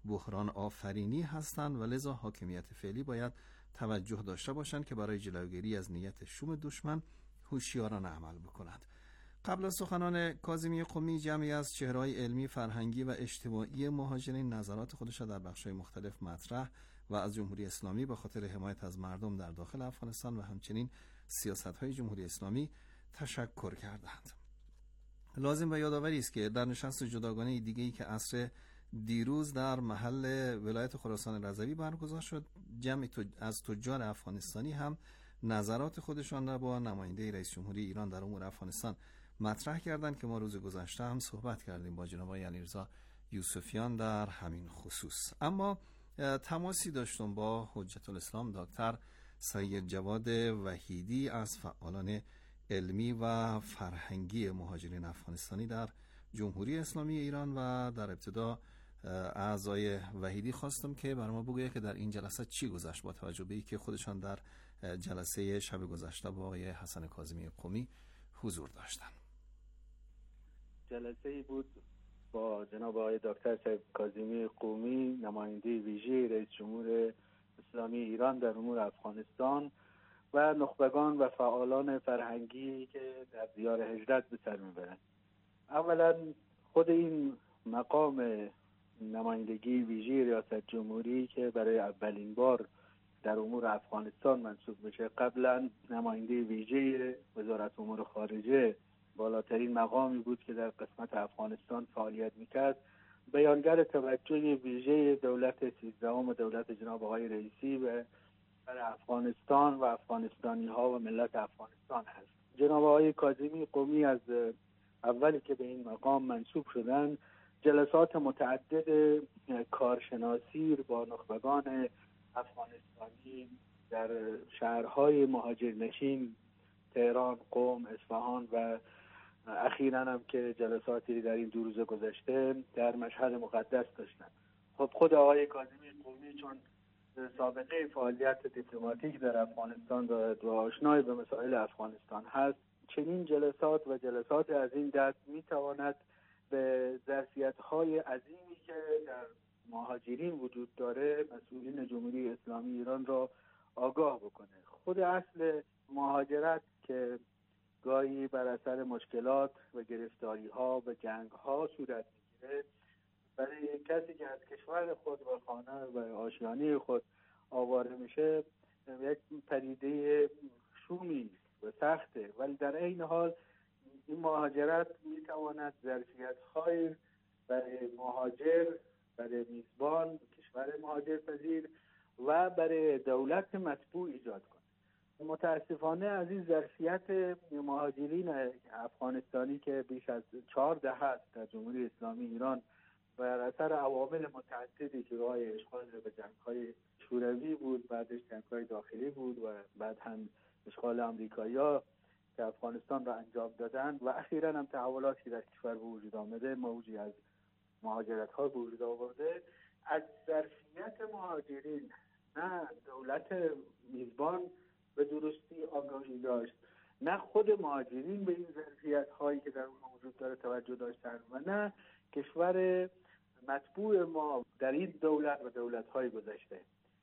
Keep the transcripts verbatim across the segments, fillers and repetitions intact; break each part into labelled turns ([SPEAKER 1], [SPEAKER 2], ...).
[SPEAKER 1] بحران آفرینی هستند و لذا حاکمیت فعلی باید توجه داشته باشند که برای جلوگیری از نیت شوم دشمن هوشیارانه عمل بکنند. قبل از سخنان کاظمی قمی، جمعی از چهره‌های علمی، فرهنگی و اجتماعی مهاجرین نظرات خودش را در بخش‌های مختلف مطرح و از جمهوری اسلامی به خاطر حمایت از مردم در داخل افغانستان و همچنین سیاست‌های جمهوری اسلامی تشکر کردند. لازم و یادآوری است که در نشست جداگانه دیگه‌ای که عصر دیروز در محل ولایت خراسان رضوی برگزار شد، جمعی از تجار افغانستانی هم نظرات خودشان را با نماینده رئیس جمهوری ایران در امور افغانستان مطرح کردند که ما روز گذشته هم صحبت کردیم با جناب آقای علیرضا یوسفیان در همین خصوص. اما تماسی داشتم با حجت الاسلام دکتر سید جواد وحیدی از فعالان علمی و فرهنگی مهاجرین افغانستانی در جمهوری اسلامی ایران و در ابتدا اعضای وحیدی خواستم که برای ما بگوید که در این جلسه چی گذشت با توجه به اینکه خودشان در جلسه شب گذشته با آقای حسن کاظمی قمی حضور داشتند.
[SPEAKER 2] جلسه ای بود با جناب آقای دکتر سید کاظمی قمی، نماینده ویژه رئیس جمهور اسلامی ایران در امور افغانستان و نخبگان و فعالان فرهنگی که در دیار هجرت به سر میبرند. اولا خود این مقام نمایندگی ویژه ریاست جمهوری که برای اولین بار در امور افغانستان منصوب بشه، قبلا نماینده ویژه وزارت امور خارجه بالاترین مقامی بود که در قسمت افغانستان فعالیت میکرد، بیانگر توجه ویژه دولت سیزدهم و دولت جناب آقای رئیسی به افغانستان و افغانستانی ها و ملت افغانستان هست. جناب آقای کاظمی قمی از اولی که به این مقام منصوب شدن جلسات متعدد کارشناسی با نخبگان افغانستانی در شهرهای مهاجرنشین تهران، قم، اصفهان و اخیراً هم که جلساتی در این دو روز گذشته در مشهد مقدس داشتند. خب خود آقای کاظمی قمی چون سابقه فعالیت دیپلماتیک در افغانستان دارد و آشنای به مسائل افغانستان هست، چنین جلسات و جلسات از این دست میتواند به ظرفیت‌های عظیمی که در مهاجرین وجود داره مسئولین جمهوری اسلامی ایران را آگاه بکنه. خود اصل مهاجرت که گاهی بر اثر مشکلات و گرفتاری‌ها و جنگ‌ها صورت می‌گیره، برای کسی که از کشور خود و خانه و آشیانه خود آواره میشه یک پدیده شومی و سخته، ولی در این حال این مهاجرت میتواند ظرفیت‌های برای مهاجر، برای میزبان کشور مهاجرپذیر و برای دولت مطبوع ایجاد کنه. متاسفانه از این ظرفیت مهاجرین افغانستانی که بیش از چهار دهه است در جمهوری اسلامی ایران بر اثر عوامل متعددی که راه اشغال به جنگ‌های شوروی بود، بعدش جنگ‌های داخلی بود و بعد هم اشغال آمریکایی‌ها که افغانستان را انجام دادن و اخیراً هم تحولاتی که در کشور به وجود آمده، موجی از مهاجرت‌ها به وجود آورده. از ظرفیت مهاجرین نه دولت میزبان به درستی آگاهی داشت، نه خود مهاجرین به این ظرفیت‌هایی که در اون وجود داره توجه داشتن و نه کشور مطبوع ما در این دولت و دولت‌های گذشته.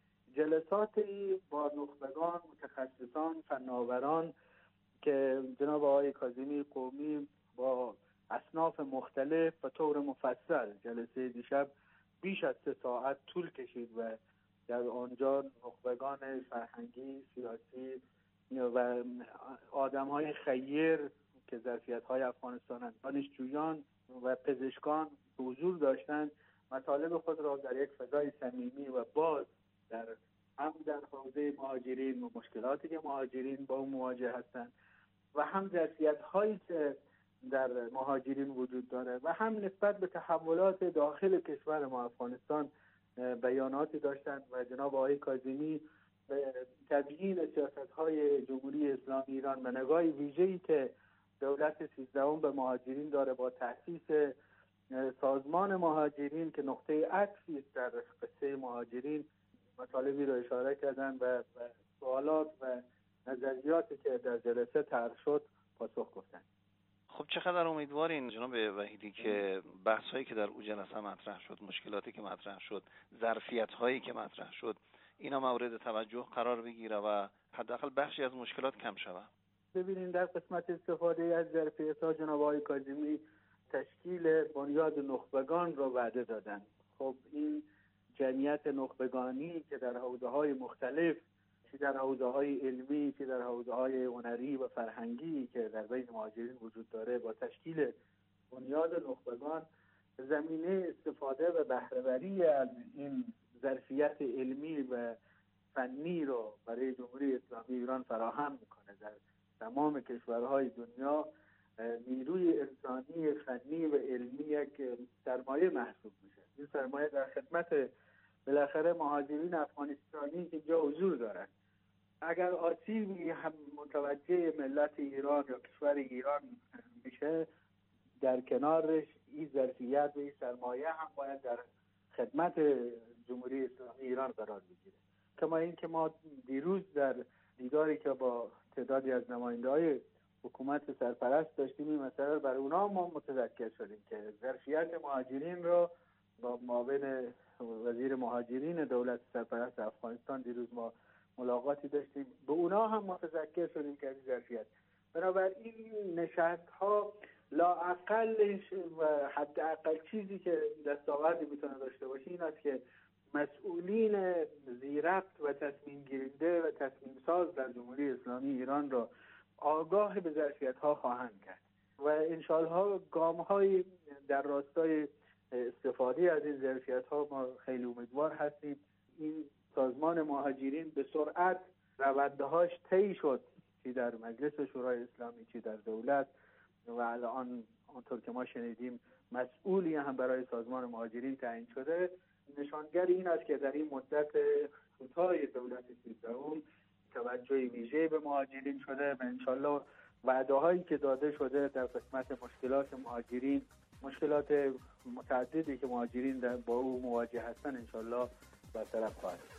[SPEAKER 2] جلساتی با نخبگان، متخصصان، فناوران که جناب آقای کاظمی قمی با اصناف مختلف و طور مفصل، جلسه دیشب بیش از سه ساعت طول کشید و در آنجا نخبگان فرهنگی، سیاسی و آدم‌های خیر که ظرفیت‌های افغانستان، دانشجویان و پزشکان حضور داشتند، مطالب خود را در یک فضای صمیمی و باز در هم در حوزه مهاجرین و مشکلاتی که مهاجرین با اون مواجه هستند و هم ظرفیت‌هایی که در مهاجرین وجود داره و هم نسبت به تحولات داخل کشور ما افغانستان بیاناتی داشتند و جناب آقای کاظمی به تبیین سیاست‌های جمهوری اسلامی ایران و نگاه ویژه‌ای که دولت سیزدهم به مهاجرین داره با تأسیس سازمان مهاجرین که نقطه عطفی است در قصه مهاجرین، مطالبی را اشاره کردن و سوالات و نظریاتی که در جلسه طرح شد پاسخ گفتن.
[SPEAKER 3] خب چقدر امیدوارین جناب وحیدی که بحث‌هایی که در او جلسه مطرح شد، مشکلاتی که مطرح شد، ظرفیت‌هایی که مطرح شد، اینا مورد توجه قرار بگیره و حداقل بخشی از مشکلات کم شود.
[SPEAKER 2] ببینید در قسمت استفاده از ظرفیت‌ها جناب آقای کاظمی تشکیل بنیاد نخبگان را وعده دادن. خب این جمعیت نخبگانی که در حوزه‌های مختلف، چه در حوزه‌های علمی، چه در حوزه‌های هنری و فرهنگی که در بین مهاجرین وجود داره، با تشکیل بنیاد نخبگان زمینه استفاده و بهره‌وری از این ظرفیت علمی و فنی رو برای جمهوری اسلامی ایران فراهم میکنه. در تمام کشورهای دنیا نیروی انسانی فنی و علمی یک سرمایه محسوب میشه. این سرمایه در خدمت بالاخره مهاجرین افغانستانی که اینجا حضور دارن. اگر آسیبی هم متوجه ملت ایران یا کشور ایران میشه، در کنارش این ظرفیت و این سرمایه هم باید در خدمت جمهوری اسلامی ایران قرار بگیره. کما این که ما دیروز در دیداری که با تعدادی از نماینده‌های حکومت سرپرست داشتیم این مسئله برای اونا ما متذکر شدیم که ظرفیت مهاجرین رو با معاون وزیر مهاجرین دولت سرپرست افغانستان دیروز ما ملاقاتی داشتیم، به اونا هم متذکر شدیم که این ظرفیت. بنابراین نشست‌ها لااقلش و حداقل چیزی که دستاوردی میتونه داشته باشه این است که مسئولین ذی‌ربط و تصمیم گیرنده و تصمیم ساز در جمهوری اسلامی ایران را آگاه به ظرفیت‌ها خواهند کرد و انشاءالله گام‌های در راستای استفاده از این ظرفیت‌ها ما خیلی امیدوار هستیم. این سازمان مهاجرین به سرعت روندهاش طی شد، چی در مجلس شورای اسلامی چی در دولت، و الان آنطور که ما شنیدیم مسئولی هم برای سازمان مهاجرین تعیین شده. نشانگر این است که در این مدت کوتاه دولت سیزدهم توجه ویژه به مهاجرین شده و انشالله وعده هایی که داده شده در قسمت مشکلات مهاجرین، مشکلات متعددی که مهاجرین با او مواجه هستن انشالله برطرف خواهد شد.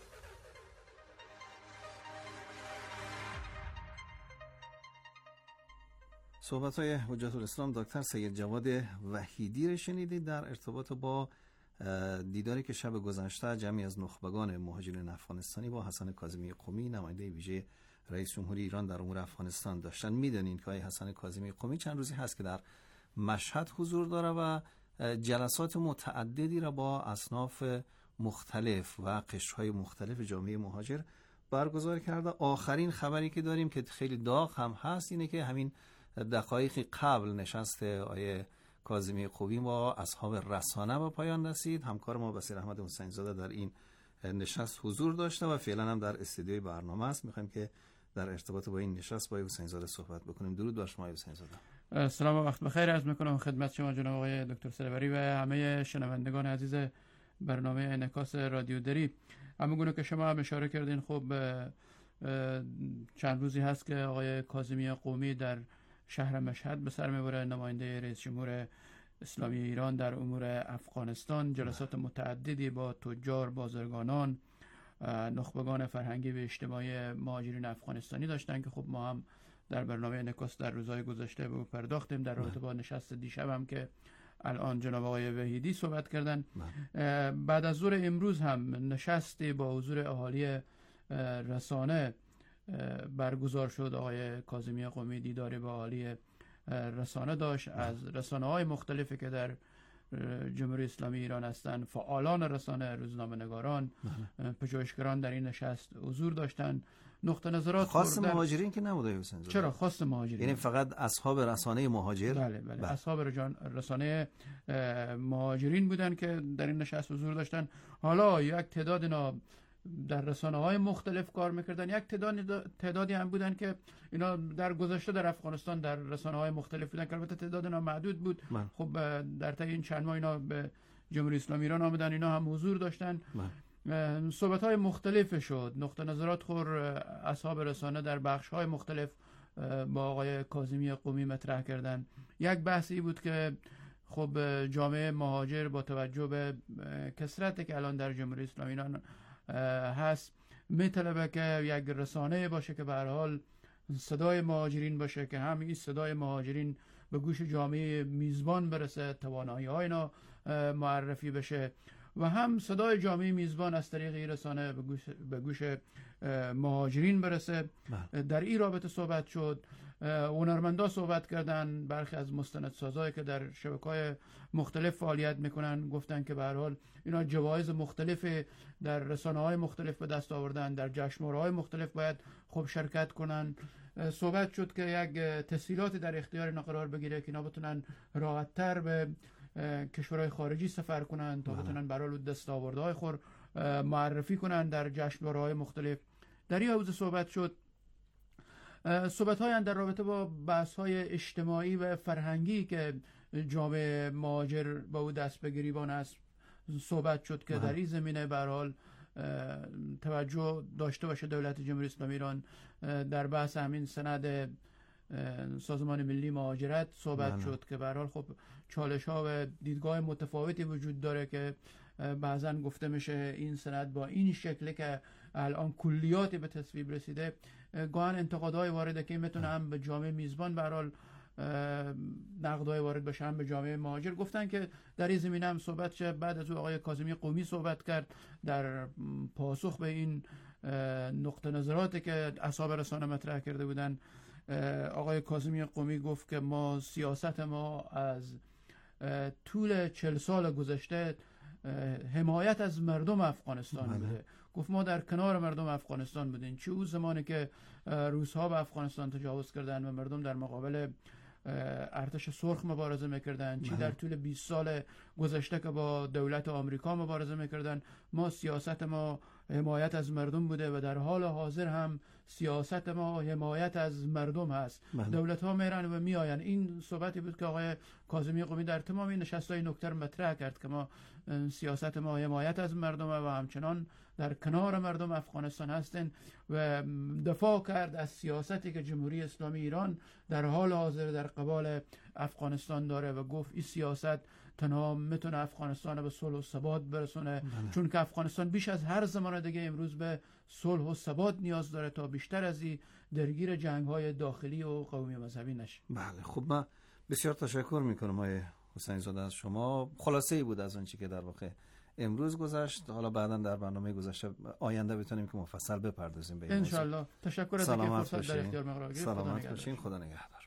[SPEAKER 1] صحبت‌های حجت الاسلام دکتر سید جواد وحیدی را شنیدید در ارتباط با دیداری که شب گذشته جمعی از نخبگان مهاجرین افغانستانی با حسن کاظمی قمی نماینده ویژه رئیس جمهوری ایران در امور افغانستان داشتن. میدونین که حسن کاظمی قمی چند روزی هست که در مشهد حضور داره و جلسات متعددی را با اصناف مختلف و قشرهای مختلف جامعه مهاجر برگزار کرده. آخرین خبری که داریم که خیلی داغ هم هست اینه که همین دقایقی قبل نشست آیه کاظمی قمی با اصحاب رسانه به پایان رسید. همکار ما بصیر احمد حسین زاده در این نشست حضور داشته و فعلا هم در استودیوی برنامه است. میخوایم که در ارتباط با این نشست با حسین زاده صحبت بکنیم. درود بر شما حسین زاده.
[SPEAKER 4] سلام و وقت بخیر عرض میکنم خدمت شما جناب آقای دکتر سروری و همه شنوندگان عزیز برنامه انعکاس رادیو دری. همونگونه که شما هم اشاره کردین، خب چند روزی هست که آقای کاظمی قمی در شهر مشهد به سر میبره، نماینده رئیس جمهور اسلامی ایران در امور افغانستان. جلسات متعددی با تجار، بازرگانان، نخبگان فرهنگی و اجتماعی مهاجرین افغانستانی داشتن که خب ما هم در برنامه انعکاس در روزهای گذشته به او پرداختیم. در رابطه با نشست دیشب هم که الان جناب آقای وحیدی صحبت کردن. بعد از ظهر امروز هم نشستی با حضور اهالی رسانه برگزار شد. آقای کاظمی قمی دیداری با اهالی رسانه داشت، از رسانه های مختلفی که در جمهوری اسلامی ایران هستند. فعالان رسانه، روزنامه‌نگاران، پژوهشگران در این نشست حضور داشتن. نقطه نظرات
[SPEAKER 1] خاص مهاجرین که نبوده حسین زاده.
[SPEAKER 4] چرا خاص مهاجرین؟
[SPEAKER 1] یعنی فقط اصحاب رسانه مهاجر؟
[SPEAKER 4] بله بله, بله. اصحاب رسانه مهاجرین بودن که در این نشست حضور داشتن. حالا یک تعداد اینا در رسانه های مختلف کار میکردن، یک تعداد تعدادی هم بودن که اینا در گذشته در افغانستان در رسانه های مختلف بودن که البته تعداد اینا محدود بود. من. خب در طی این چند ماه اینا به جمهوری اسلامی ایران آمدن، اینا هم حضور داشتن. صحبت های مختلف شد، نقطه نظرات خور اصحاب رسانه در بخش های مختلف با آقای کاظمی قمی مطرح کردن. یک بحثی بود که خب جامعه مهاجر با توجه به کثرتی که الان در جمهوری اسلامی ایران هست میطلبه که یک رسانه باشه که به هر حال صدای مهاجرین باشه، که هم این صدای مهاجرین به گوش جامعه میزبان برسه، توانایی های اینا معرفی بشه و هم صدای جامعه میزبان از طریق این رسانه به گوش, به گوش مهاجرین برسه. در این رابطه صحبت شد. هنرمندا صحبت کردن، برخی از مستندسازایی که در شبکه‌های مختلف فعالیت میکنن گفتن که به هر حال اینا جوایز مختلف در رسانه‌های مختلف به دست آوردن، در جشنواره‌های مختلف باید خوب شرکت کنن. صحبت شد که یک تسهیلاتی در اختیار اینا قرار بگیره که اینا بتونن راحت‌تر به کشورهای خارجی سفر کنن تا بتونن برای دستاوردهای خود معرفی کنن در جشنواره‌های مختلف. در این حوزه صحبت شد. صحبت های در رابطه با بحث های اجتماعی و فرهنگی که جامعه مهاجر با او دست به گریبان است صحبت شد که در این زمینه به هر حال توجه داشته باشه دولت جمهوری اسلامی ایران در بحث همین سند سازمان ملی مهاجرت صحبت بله. شد که به هر حال خب چالش ها و دیدگاه متفاوتی وجود داره که بعضا گفته میشه این سند با این شکلی که الان کلیاتی به تصویب رسیده گاهن انتقادهای وارده که میتونه هم به جامعه میزبان به هر حال نقدهای وارد بشه هم به جامعه مهاجر. گفتن که در این زمینه هم صحبت شه. بعد از او آقای کاظمی قومی صحبت کرد در پاسخ به این نقطه نظراتی که اصحاب رسانه مطرح کرده بودن. آقای کاظمی قومی گفت که ما سیاست ما از طول چل سال گذشته حمایت از مردم افغانستان بوده. گفت ما در کنار مردم افغانستان بودیم، چه اون زمانی که روس‌ها به افغانستان تجاوز کردن و مردم در مقابل ارتش سرخ مبارزه میکردن، چی در طول بیست سال گذشته که با دولت آمریکا مبارزه میکردن. ما سیاست ما حمایت از مردم بوده و در حال حاضر هم سیاست ما حمایت از مردم هست. دولت ها میرن و میآین. این صحبتی بود که آقای کاظمی قومی در تمام نشست‌های نکته مطرح کرد که ما سیاست ما حمایت از مردم و همچنان در کنار مردم افغانستان هستند و دفاع کرد از سیاستی که جمهوری اسلامی ایران در حال حاضر در قبال افغانستان داره و گفت این سیاست تنها میتونه افغانستان به صلح و ثبات برسونه بله. چون که افغانستان بیش از هر زمان دیگه امروز به صلح و ثبات نیاز داره تا بیشتر از این درگیر جنگ‌های داخلی و قومی و مذهبی نشه.
[SPEAKER 1] بله خب من بسیار تشکر میکنم آقای حسین زاده از شما. خلاصه ای بود از آنچه که در واقع امروز گذشت. حالا بعدا در برنامه گذشته آینده بتونیم که مفصل بپردازیم به این
[SPEAKER 4] موضوع. ان شاء الله. تشکر از اینکه فرصت در اختیار ما قرار گرفتید.
[SPEAKER 1] سلامت باشین. خدا نگهدار.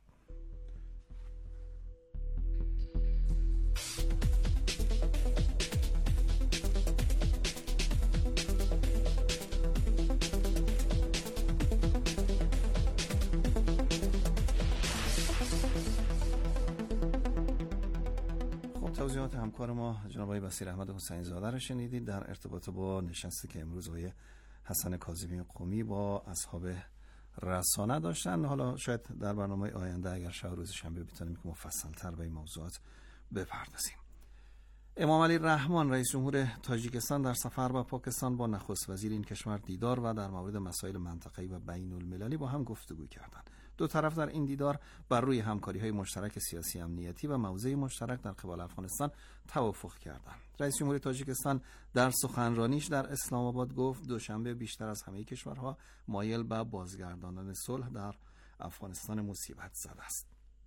[SPEAKER 1] توضیحات همکار ما جناب آقای بصیر احمد حسین زاده را شنیدید در ارتباط با نشستی که امروز آقای حسن کاظمی قومی با اصحاب رسانه داشتن. حالا شاید در برنامه آینده اگر شب روز شنبه بتونیم که مفصل تر به این موضوعات بپردازیم. امام علی رحمان رئیس جمهور تاجیکستان در سفر به پاکستان با نخست وزیر این کشور دیدار و در مورد مسائل منطقه‌ای و بین المللی با هم گفتگو کردند. دو طرف در این دیدار بر روی همکاری‌های مشترک سیاسی امنیتی و موضع مشترک در قبال افغانستان توافق کردند. رئیس جمهور تاجیکستان در سخنرانیش در اسلام آباد گفت دوشنبه بیشتر از همه کشورها مایل به بازگرداندن صلح در افغانستان مصیبت زده است.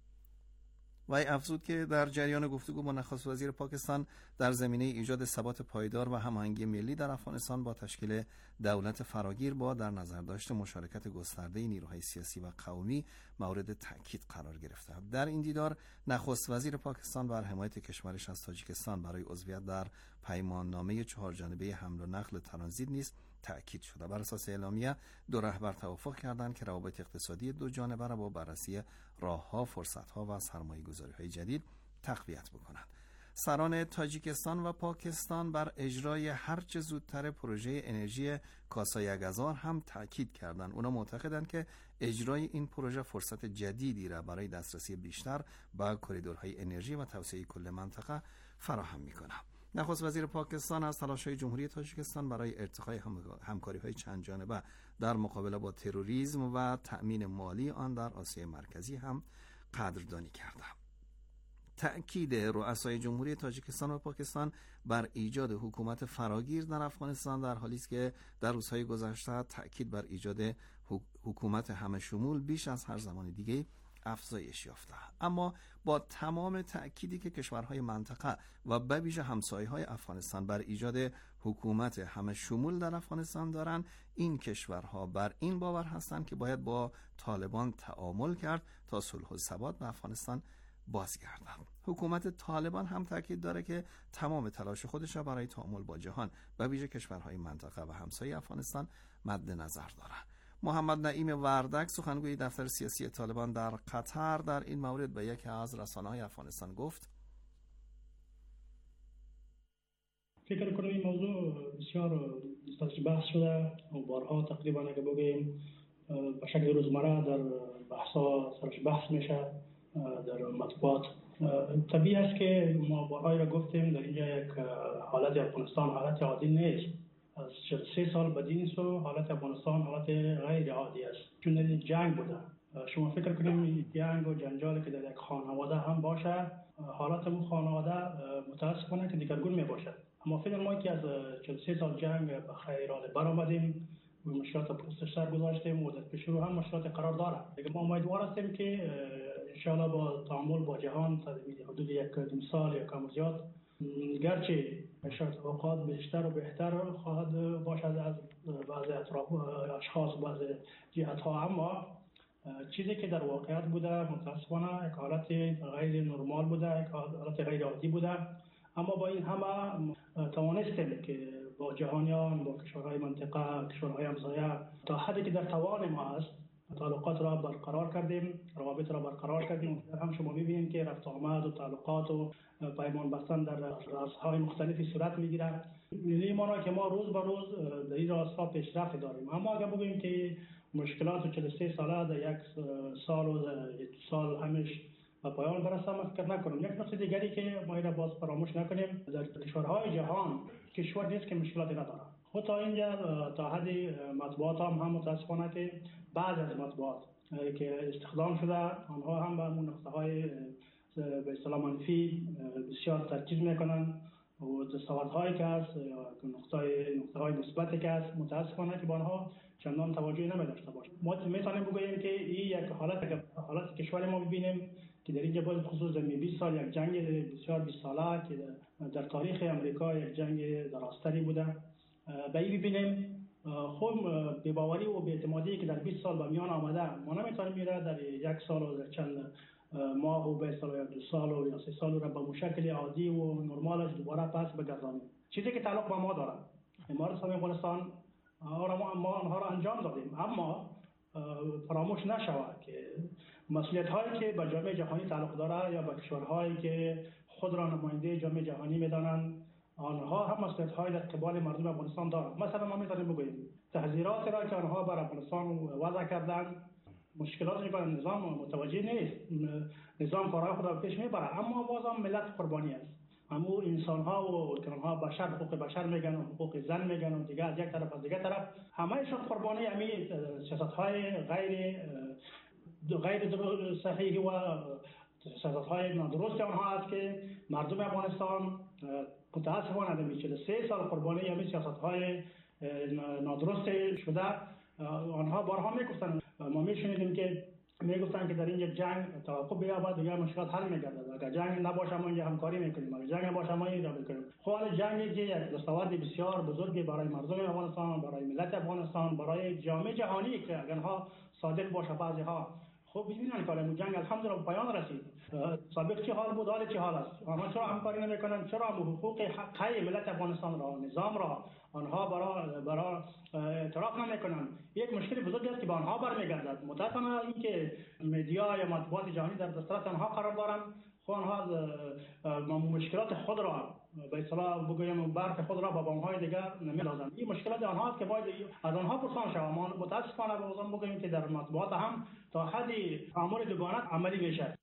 [SPEAKER 1] وی افزود که در جریان گفتگو با نخست وزیر پاکستان در زمینه ایجاد ثبات پایدار و هماهنگی ملی در افغانستان با تشکیل دولت فراگیر با در نظر داشته مشارکت گسترده نیروهای سیاسی و قومی مورد تاکید قرار گرفته. در این دیدار نخست وزیر پاکستان بر حمایت کشورش از تاجیکستان برای عضویت در پیمان نامه چهار جانبه حمل و نقل ترانزیت نیز تأکید شده. بر اساس اعلامیه دو رهبر توافق کردند که روابط اقتصادی دو جانبه را با بررسی راه‌ها، فرصت‌ها و سرمایه‌گذاری‌های جدید تقویت بکنند. سران تاجیکستان و پاکستان بر اجرای هرچه زودتر پروژه انرژی کاسای گازار هم تأکید کردند. اونا معتقدند که اجرای این پروژه فرصت جدیدی را برای دسترسی بیشتر به کریدورهای انرژی و توسعه کل منطقه فراهم می‌کند. نخست وزیر پاکستان از تلاش‌های جمهوری تاجیکستان برای ارتقای همکاری‌های چند جانبه در مقابله با تروریسم و تأمین مالی آن در آسیای مرکزی هم قدردانی کرده. تأکید رؤسای جمهوری تاجیکستان و پاکستان بر ایجاد حکومت فراگیر در افغانستان در حالی است که در روزهای گذشته تأکید بر ایجاد حکومت همه شمول بیش از هر زمان دیگه افزایش یافته. اما با تمام تأکیدی که کشورهای منطقه و به ویژه همسایه‌های افغانستان بر ایجاد حکومت همه شمول در افغانستان دارند، این کشورها بر این باور هستند که باید با طالبان تعامل کرد تا صلح و ثبات به افغانستان بازگردند. حکومت طالبان هم تاکید داره که تمام تلاش خودش را برای تعامل با جهان و ویژه کشورهای منطقه و همسایه افغانستان مد نظر داره. محمد نعیم وردک، سخنگوی دفتر سیاسی طالبان در قطر، در این مورد به یکی از رسانه‌های افغانستان گفت:
[SPEAKER 5] فکر کنم این موضوع بسیار استفاده بحث شده و بارها تقریبا اگه بگیم به شکل روزمره در بحث‌ها سرش بحث میشه در مطبوعات. طبیعی است که ما بارها را گفتیم در اینجا یک حالت افغانستان حالت عادی نیست. از سه سال بدین سو حالت افغانستان حالت غیر عادی است، چون در جنگ بوده. شما فکر کنیم جنگ و جنجالی که در یک خانواده هم باشه، حالت اون خانواده متاسفانه که دیگرگون می باشد. اما فکر ما که از چهل و سه سال جنگ به خیر برآمدیم و مشکلات پشت سر گذاشتیم و در پیش رو هم مشکلات قرار داره. دیگه ما امیدوار هستیم که انشاءالله با تعامل با جهان تا حدود یک دو سال یا کم زیاد، گرچه شرط اوقات بیشتر و بهتر خواهد باشد از بعض اطراف اشخاص و بعض جهت ها، اما چیزی که در واقعیت بوده متاسفانه یک حالت غیر نرمال بوده، یک حالت غیر عادی بوده. اما با این همه توانستیم که با جهانیان، با کشورهای منطقه، کشورهای همسایه تا حدی که در توان ما است تعلقات را برقرار کردیم، روابط را برقرار کردیم. هم شما می‌بینید که رفت آمد و تعلقات و پیمان بستن در راسهای مختلفی صورت می‌گیره. این معنی که ما روز به روز در این راستا پیشرفت داریم. اما اگر بگوییم که مشکلات چهل و سه ساله در یک سال و یک سال همش و پایان برسه، من فکر نکنم. یک نکته دیگری که ما را باز فراموش نکنیم، در کشورهای جهان کشور نیست که مشکلاتی نداره. خود تا اینجا تا حد مطبوعات هم, هم متاسفانه که بعض از مطبوعات که استخدام شده آنها هم به اون نقطه‌های به اصطلاح منفی بسیار ترکیز میکنن و دستاوردهایی که هست، نقطه‌های نقطه‌های مثبتی که هست، متاسفانه که به آنها چندان توجهی نمی‌داشته باشه. ما میتونیم بگوییم که این یک حالت حالت کشور ما ببینیم که در اینجا باز خصوص در بیست سال یک جنگ بسیار بیست ساله که در تاریخ امریکا یک جنگ دراستری بوده، به این ببینیم خود بی‌باوری و بی‌اعتمادی که در بیست سال به میان آمده، ما نمیتونیم میره در یک سال و در چند ماه و به اصطلاح دو سال و یا سه سال را به شکل عادی و نرمالش دوباره پس بگردانیم. چیزی که تعلق به ما داره، ما رسانه افغانستان ما آنها را انجام دادیم، اما فراموش نشود که مسئولیت هایی که به جامعه جهانی تعلق داره یا به کشورهایی که خود را نماینده جامعه جهانی میدانند، آنها هم مسئولیت های در قبال مردم افغانستان دارند. مثلا ما میتونیم بگوییم تحذیراتی را که آنها بر افغانستان وضع کردند، مشکلاتی که نظام متوجه نیست، نظام کارهای خود را پیش میبره، اما بازم ملت قربانی است. اما انسان ها و اونها بشر، حقوق بشر میگن و حقوق زن میگن و دیگه از یک طرف از دیگه طرف همهشون قربانی همین سیاست های غیر غیر صحیح و سیاست های نادرست آنها است که مردم افغانستان متاسفانه در چهل و سه سال قربانی همین سیاست های نادرست شده. آنها بارها میگفتن، ما میشنیدیم که میگفتن که در این یک جنگ توقف بیابد دیگه مشکلات حل میگردد، اگر جنگ نباشه ما اینجا همکاری میکنیم، اگر جنگ نباشه ما این را میکنیم. خب جنگی که یک دستاورد بسیار بزرگی برای مردم افغانستان، برای ملت افغانستان، برای جامعه جهانی که اگرها صادق باشه بعضی ها، خب ببینن که این جنگ الحمدلله به پایان رسید. سابق چه حال بود، حال چه حال است؟ آنها چرا همکاری نمیکنن؟ چرا حقوق حقی ملت افغانستان را، نظام را آنها برای برای اعتراف نمیکنن؟ یک مشکل بزرگی است که به آنها برمیگردد. متاسفانه اینکه مدیا یا مطبوعات جهانی در دسترس آنها قرار دارند، خب آنها مشکلات خود را به اصطلاح بگویم برف خود را با بمب‌های دیگر نمی‌سازند. این مشکلات آنها است که باید از آنها پرسان شود. ما متاسفانه بازم بگوییم که در مطبوعات هم تا حدی تعامل دوگانه عملی میشه.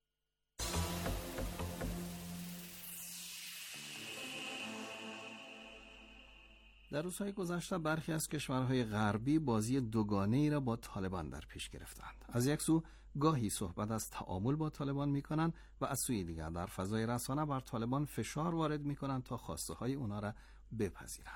[SPEAKER 1] در روزهای گذشته برخی از کشورهای غربی بازی دوگانه‌ای را با طالبان در پیش گرفتند. از یک سو گاهی صحبت از تعامل با طالبان می‌کنند و از سوی دیگر در فضای رسانه بر طالبان فشار وارد می‌کنند تا خواسته‌های اونا را بپذیرند.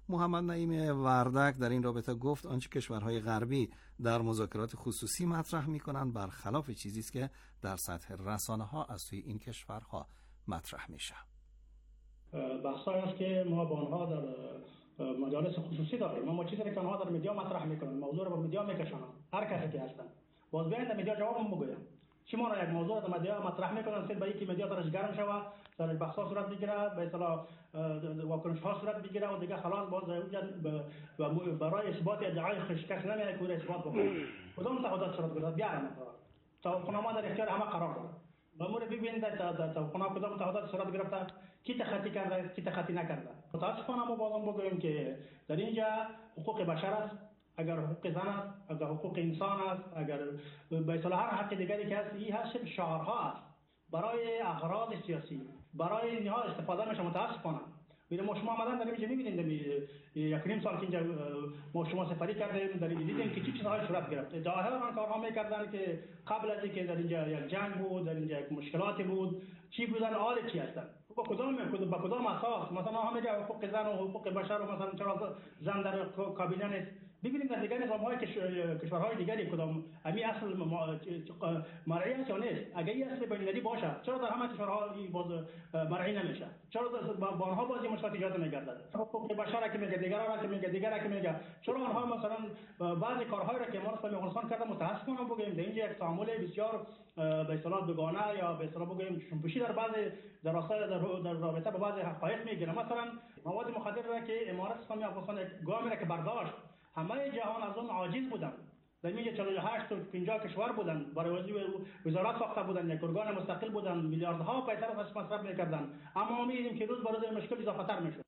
[SPEAKER 1] محمد نعیم وردک در این رابطه گفت آنچه کشورهای غربی در مذاکرات خصوصی مطرح می‌کنند برخلاف چیزی است که در سطح رسانه‌ها از سوی این کشورها مطرح میشه.
[SPEAKER 5] بحثایی است که ما با آنها در مجالس خصوصی داریم، ما چیزی که آنها در مدیا مطرح می‌کنند موضوع رو به مدیا می‌کشانند، هر کسی که هستند باز بیاین در مدیا جواب می‌گویم. شما را یک موضوع در مدیا مطرح می‌کنند سید به اینکه مدیا درش گرم شود، سرش بحث‌ها صورت بگیره، به اصطلاح واکنش‌ها صورت بگیره و دیگه خلاص باز برای اثبات ادعای خشکش نمی‌آید که اثبات بکنه. کدام تعهدات صورت گرفت بیارم توافقنامه در اختیار همه قرار داره. مامور ببینید در توافقنامه کدام تعهدات صورت گرفته، کی تخطی کرده، کی تخطی نکرده. متأسفانه ما بازم بگوییم که در اینجا حقوق بشر است، اگر حقوق زن است، اگر حقوق انسان است، اگر به اصطلاح هر حق دیگری که هست، این هست شعارها است برای اغراض سیاسی، برای اینها استفاده میشه. متأسفانه میره ما شما آمدن در اینجا میبینید یک نیم سال که اینجا ما شما سفری کردیم در اینجا دیدیم که چه چیزهایی صورت گرفت. ظاهرا کارها میکردن که قبل از اینکه در اینجا یک جنگ بود، در اینجا یک مشکلاتی بود، چی بودن، حال چی هستن، با کدام با کدام اساس، مثلا همه جا حقوق زن و حقوق بشر و مثلا چرا زن در کابینه نیست. ببینید در دیگر نظام‌های کشورهای دیگری کدام امی اصل مرئی است یا نیست. اگر این اصل بین‌المللی باشه چرا در همه کشورها باز مرئی نمیشه؟ چرا با آنها بازی مشکلات ایجاد نمی‌گردد؟ حقوق بشر که میگه، دیگران را که میگه، دیگران که میگه، چرا آنها مثلا بعضی کارهایی را که ما نسبت به افغانستان کرده متأسفانه بگوییم در اینجا یک تعامل بسیار به اصطلاح دوگانه یا به اصطلاح بگوییم شنپوشی در بعضی در راستای در رابطه با بعضی حقایق میگیره. مثلا مواد مخدر را که امارات اسلامی افغانستان گامی را که برداشت، همه جهان از اون عاجز بودن. در اینجا چهل و هشت تا پنجاه کشور بودن، برای وزارت ساخته بودن، یک ارگان مستقل بودن، میلیاردها پیسه را مصرف میکردن. اما ما می‌بینیم که روز به روز مشکل اضافه تر میشه.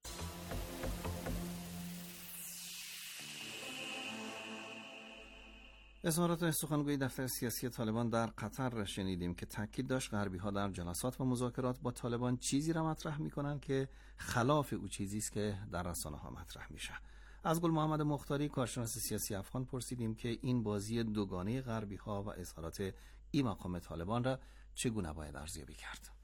[SPEAKER 1] اظهارات سخنگوی دفتر سیاسی طالبان در قطر را شنیدیم که تاکید داشت غربی‌ها در جلسات و مذاکرات با طالبان چیزی را مطرح می‌کنند که خلاف او چیزی است که در رسانه‌ها مطرح میشه. از گل محمد مختاری کارشناس سیاسی افغان پرسیدیم که این بازی دوگانه غربی‌ها و اظهارات این مقام طالبان را چگونه باید ارزیابی کرد.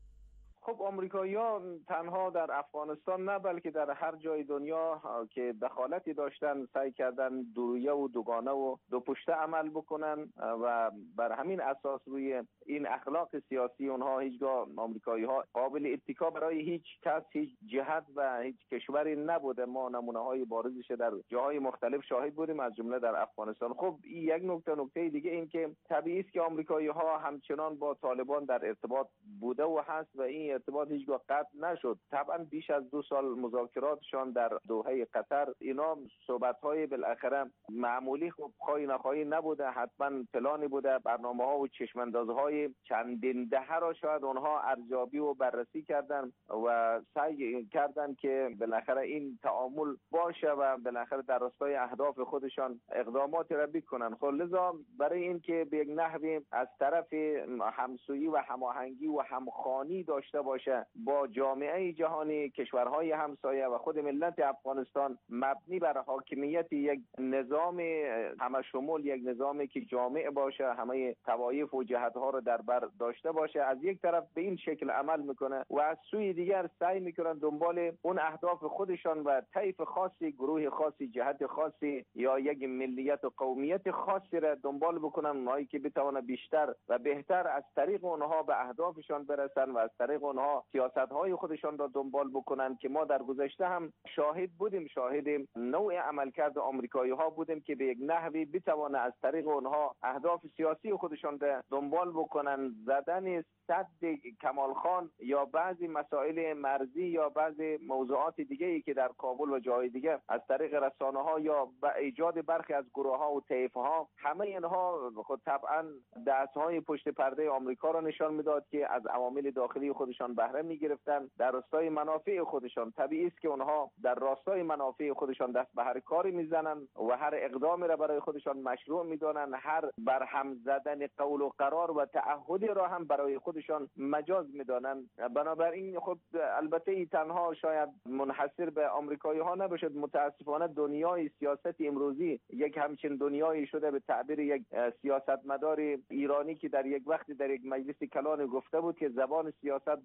[SPEAKER 3] خب آمریکایی‌ها تنها در افغانستان نه بلکه در هر جای دنیا که دخالتی داشتن سعی کردن دورویه و دوگانه و دو پشته عمل بکنن و بر همین اساس روی این اخلاق سیاسی اونها هیچگاه آمریکایی‌ها قابل اتکا برای هیچ کس، هیچ جهت و هیچ کشوری نبوده. ما نمونه‌های بارزش در جاهای مختلف شاهد بودیم از جمله در افغانستان. خب این یک نکته نکته دیگه این که طبیعی است که آمریکایی‌ها همچنان با طالبان در ارتباط بوده و هست و این ارتباط هیچگاه قطع نشد. طبعا بیش از دو سال مذاکراتشان در دوحه قطر، اینا صحبت‌های بالاخره معمولی خب خواهی نخواهی نبوده، حتما پلانی بوده، برنامه‌ها و چشم‌اندازهای چندین دهه را شاید اونها ارزیابی و بررسی کردن و سعی کردن که بالاخره این تعامل باشه و بالاخره در راستای اهداف خودشان اقدامات را بکنن. خب لذا برای این که به یک نحوی از طرف همسویی و هماهنگی و همخوانی داشته باشه با جامعه جهانی، کشورهای همسایه و خود ملت افغانستان، مبنی بر حاکمیت یک نظام همشمول، یک نظامی که جامع باشه، همه طوایف و جهت‌ها رو در بر داشته باشه، از یک طرف به این شکل عمل میکنه و از سوی دیگر سعی میکنن دنبال اون اهداف خودشان و طیف خاصی، گروه خاصی، جهت خاصی یا یک ملیت و قومیت خاصی را دنبال بکنن، اونایی که بتونه بیشتر و بهتر از طریق اونها به اهدافشان برسن و از طریق اونها سیاست‌های خودشان را دنبال بکنن که ما در گذشته هم شاهد بودیم، شاهد نوع عملکرد آمریکایی‌ها بودیم که به یک نحوی بتونه از طریق اونها اهداف سیاسی خودشان را دنبال بکنن. زدن صد کمال خان یا بعضی مسائل مرزی یا بعضی موضوعات دیگه ای که در کابل و جای دیگه از طریق رسانه‌ها یا با ایجاد برخی از گروه‌ها و طیف‌ها، همه اینها خود طبعا دست‌های پشت پرده آمریکا را نشان میداد که از عوامل داخلی خودشان بهره می‌گرفتن در راستای منافع خودشان. طبیعی است که اونها در راستای منافع خودشان دست به هر کاری میزنن و هر اقدامی را برای خودشان مشروع میدانن، هر برهم زدن قول و قرار و تعهدی را هم برای خودشان مجاز میدانن. بنابراین خب البته ای تنها شاید منحصر به آمریکایی ها نباشد. متاسفانه دنیای سیاست امروزی یک همچین دنیایی شده به تعبیر یک سیاستمدار ایرانی که در یک وقت در یک مجلس کلان گفته بود که زبان سیاست با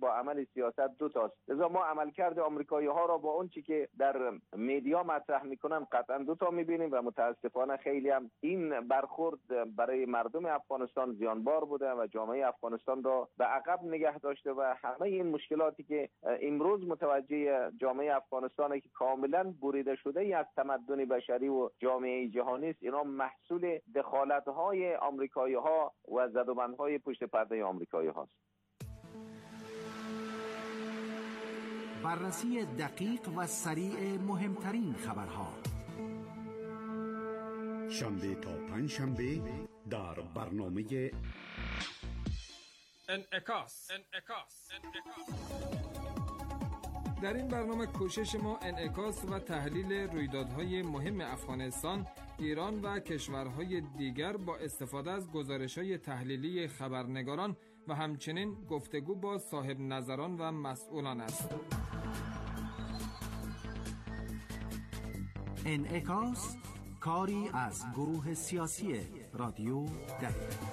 [SPEAKER 6] با عمل سیاست دو تاست. لذا ما عملکرد آمریکایی‌ها را با اون چی که در میدیا مطرح میکنن قطعا دو تا میبینیم و متاسفانه خیلی هم این برخورد برای مردم افغانستان زیانبار بوده و جامعه افغانستان را به عقب نگه داشته و همه این مشکلاتی که امروز متوجه جامعه افغانستان که کاملا بریده شده ای از تمدن بشری و جامعه جهانی است، اینا محصول دخالت‌های آمریکایی‌ها و زدوبندهای پشت پرده آمریکایی‌ها است.
[SPEAKER 7] بررسی دقیق و سریع مهمترین خبرها
[SPEAKER 8] شنبه تا پنج شنبه در برنامه
[SPEAKER 9] انعکاس. انعکاس. در این برنامه کوشش ما انعکاس و تحلیل رویدادهای مهم افغانستان، ایران و کشورهای دیگر با استفاده از گزارش‌های تحلیلی خبرنگاران و همچنین گفتگو با صاحب نظران و مسئولان است.
[SPEAKER 7] انعکاس کاری از گروه سیاسی رادیو دری.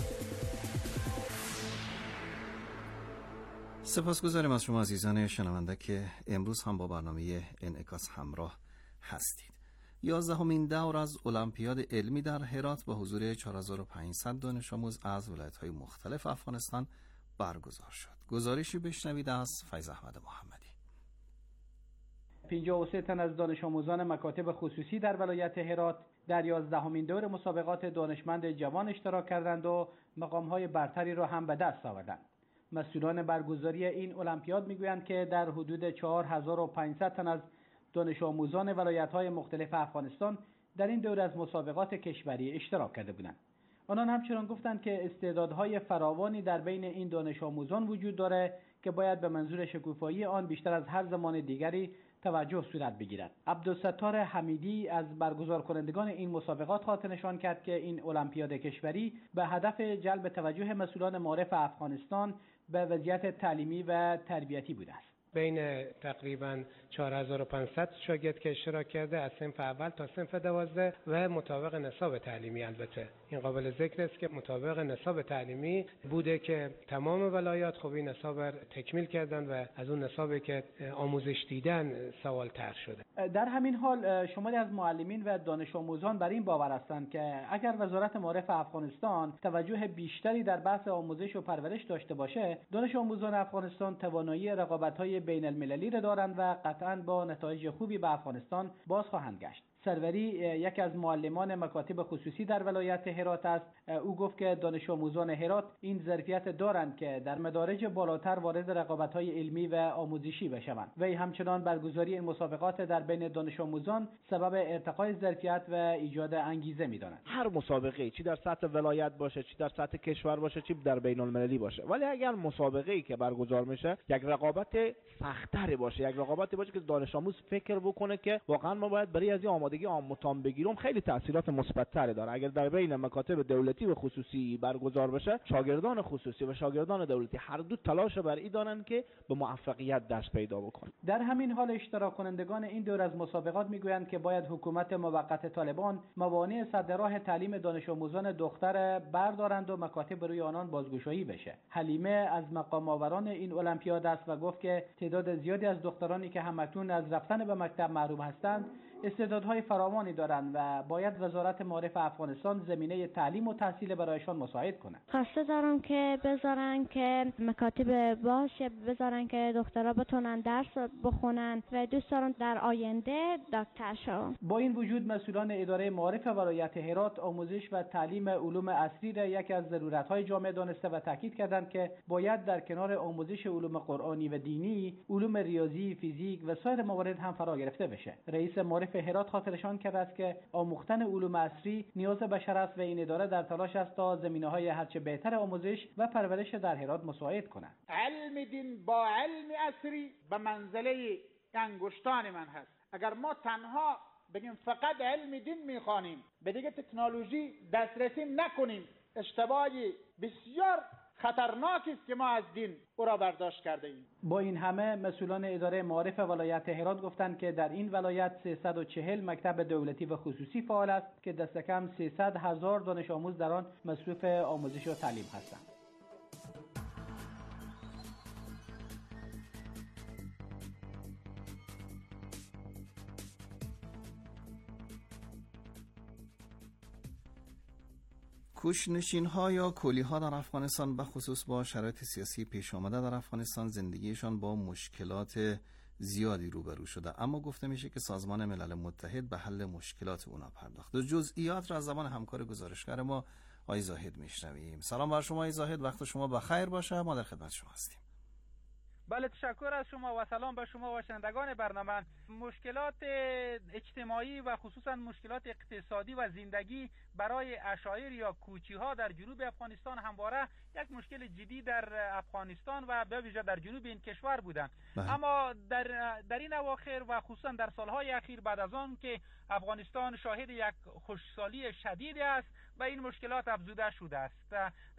[SPEAKER 1] سپاسگزاریم از شما عزیزان شنونده که امروز هم با برنامه انعکاس همراه هستید. یازدهمین دور از المپیاد علمی در هرات با حضور چهار هزار و پانصد دانش آموز از ولایت‌های مختلف افغانستان برگزار شد. گزارشی بشنوید از فیض احمد محمدی.
[SPEAKER 10] پنجاه و سه تن از دانش آموزان مکاتب خصوصی در ولایت هرات در یازدهمین دور مسابقات دانشمند جوان اشتراک کردند و مقام‌های برتری را هم به دست آوردند. مسئولان برگزاری این المپیاد میگویند که در حدود چهار هزار و پانصد تن از دانش آموزان ولایت‌های مختلف افغانستان در این دور از مسابقات کشوری اشتراک کرده بودند. آنان همچنان گفتند که استعدادهای فراوانی در بین این دانش آموزان وجود دارد که باید به منظور شکوفایی آن بیشتر از هر زمان دیگری توجه صورت بگیرد. عبدالستار حمیدی از برگزار کنندگان این مسابقات خاطر نشان کرد که این المپیاد کشوری به هدف جلب توجه مسئولان معارف افغانستان به وضعیت تعلیمی و تربیتی بوده است.
[SPEAKER 11] بین تقریبا چهار هزار و پانصد شاگرد که اشتراک کرده از صنف اول تا صنف دوازده و مطابق نصاب تعلیمی. البته این قابل ذکر است که مطابق نصاب تعلیمی بوده که تمام ولایات خوب این نصاب تکمیل کردن و از اون نصابی که آموزش دیدن سوال طرح شده.
[SPEAKER 10] در همین حال شماری از معلمین و دانش آموزان بر این باور هستند که اگر وزارت معارف افغانستان توجه بیشتری در بحث آموزش و پرورش داشته باشه، دانش آموزان افغانستان توانایی رقابت‌های بین المللی را دارند و قطعاً با نتایج خوبی به افغانستان باز خواهند گشت. سروری یکی از معلمان مکاتب خصوصی در ولایت هرات است. او گفت که دانش آموزان هرات این ظرفیت دارند که در مدارج بالاتر وارد رقابت‌های علمی و آموزشی بشوند. وی همچنان برگزاری این مسابقات در بین دانش آموزان سبب ارتقای ظرفیت و ایجاد انگیزه می‌داند.
[SPEAKER 12] هر مسابقه چی در سطح ولایت باشه، چی در سطح کشور باشه، چی در بین المللی باشه، ولی اگر مسابقه‌ای که برگزار میشه یک رقابت سخت‌تر باشه، یک رقابتی باشه که دانش آموز فکر بکنه که واقعا ما باید برای از این آمادگی آموزان بگیرم، خیلی تاثیرات مثبت‌تری داره. اگر در بین مکاتب دولتی و خصوصی برگزار بشه، شاگردان خصوصی و شاگردان دولتی هر دو تلاش بر این دارن که به موفقیت دست پیدا بکنن.
[SPEAKER 10] در همین حال اشتراک کنندگان این دور از مسابقات میگویند که باید حکومت موقت طالبان موانع سد راه تعلیم دانش آموزان دختر بردارند و مکاتب روی آنان بازگشایی بشه. حلیمه از مقام آوران این المپیاد است و گفت که تعداد زیادی از دخترانی که همکنون از رفتن به مکتب محروم هستند استعدادهای فراوانی دارند و باید وزارت معارف افغانستان زمینه تعلیم و تحصیل برایشان مساعد کنند.
[SPEAKER 13] خواسته دارم که بذارن که مکاتب باشه، بذارن که دخترها بتونن درس بخونن و دوست دارم در آینده دکتر شوم.
[SPEAKER 10] با این وجود مسئولان اداره معارف ولایت هرات آموزش و تعلیم علوم عصری را یکی از ضرورت‌های جامعه دانسته و تاکید کردند که باید در کنار آموزش علوم قرآنی و دینی، علوم ریاضی، فیزیک و سایر موارد هم فرا گرفته بشه. رئیس معارف هرات خاطرشان کرده است که آموختن علوم عصری نیاز بشر است و این اداره در تلاش است تا زمینه‌های هرچه بهتر آموزش و پرورش در هرات مساعد کند.
[SPEAKER 14] علم دین با علم عصری به منزله انگشتان من هست. اگر ما تنها بگیم فقط علم دین می‌خوانیم، به دیگه تکنولوژی دسترسی نکنیم، اشتباهی بسیار خطرناکی است که ما از دین او را برداشت کرده ایم.
[SPEAKER 10] با این همه مسئولان اداره معارف ولایت هرات گفتند که در این ولایت سیصد و چهل مکتب دولتی و خصوصی فعال است که دست کم سیصد هزار دانش آموز در آن مصروف آموزش و تعلیم هستند.
[SPEAKER 1] کوچ‌نشین ها یا کولی ها در افغانستان بخصوص با شرایط سیاسی پیش آمده در افغانستان زندگیشان با مشکلات زیادی روبرو شده، اما گفته میشه که سازمان ملل متحد به حل مشکلات اونا پرداخته. جزئیات را از زبان همکار گزارشگر ما آقای زاهد میشنویم. سلام بر شما آقای زاهد، وقت شما بخیر باشه، ما در خدمت شما هستیم.
[SPEAKER 10] بله، تشکر از شما و سلام به شما و شنوندگان برنامه. مشکلات اجتماعی و خصوصا مشکلات اقتصادی و زندگی برای اشایر یا کوچی ها در جنوب افغانستان همواره یک مشکل جدی در افغانستان و به ویژه در جنوب این کشور بودند. اما در در این اواخر و خصوصا در سالهای اخیر بعد از آن که افغانستان شاهد یک خشکسالی شدید است و این مشکلات افزوده شده است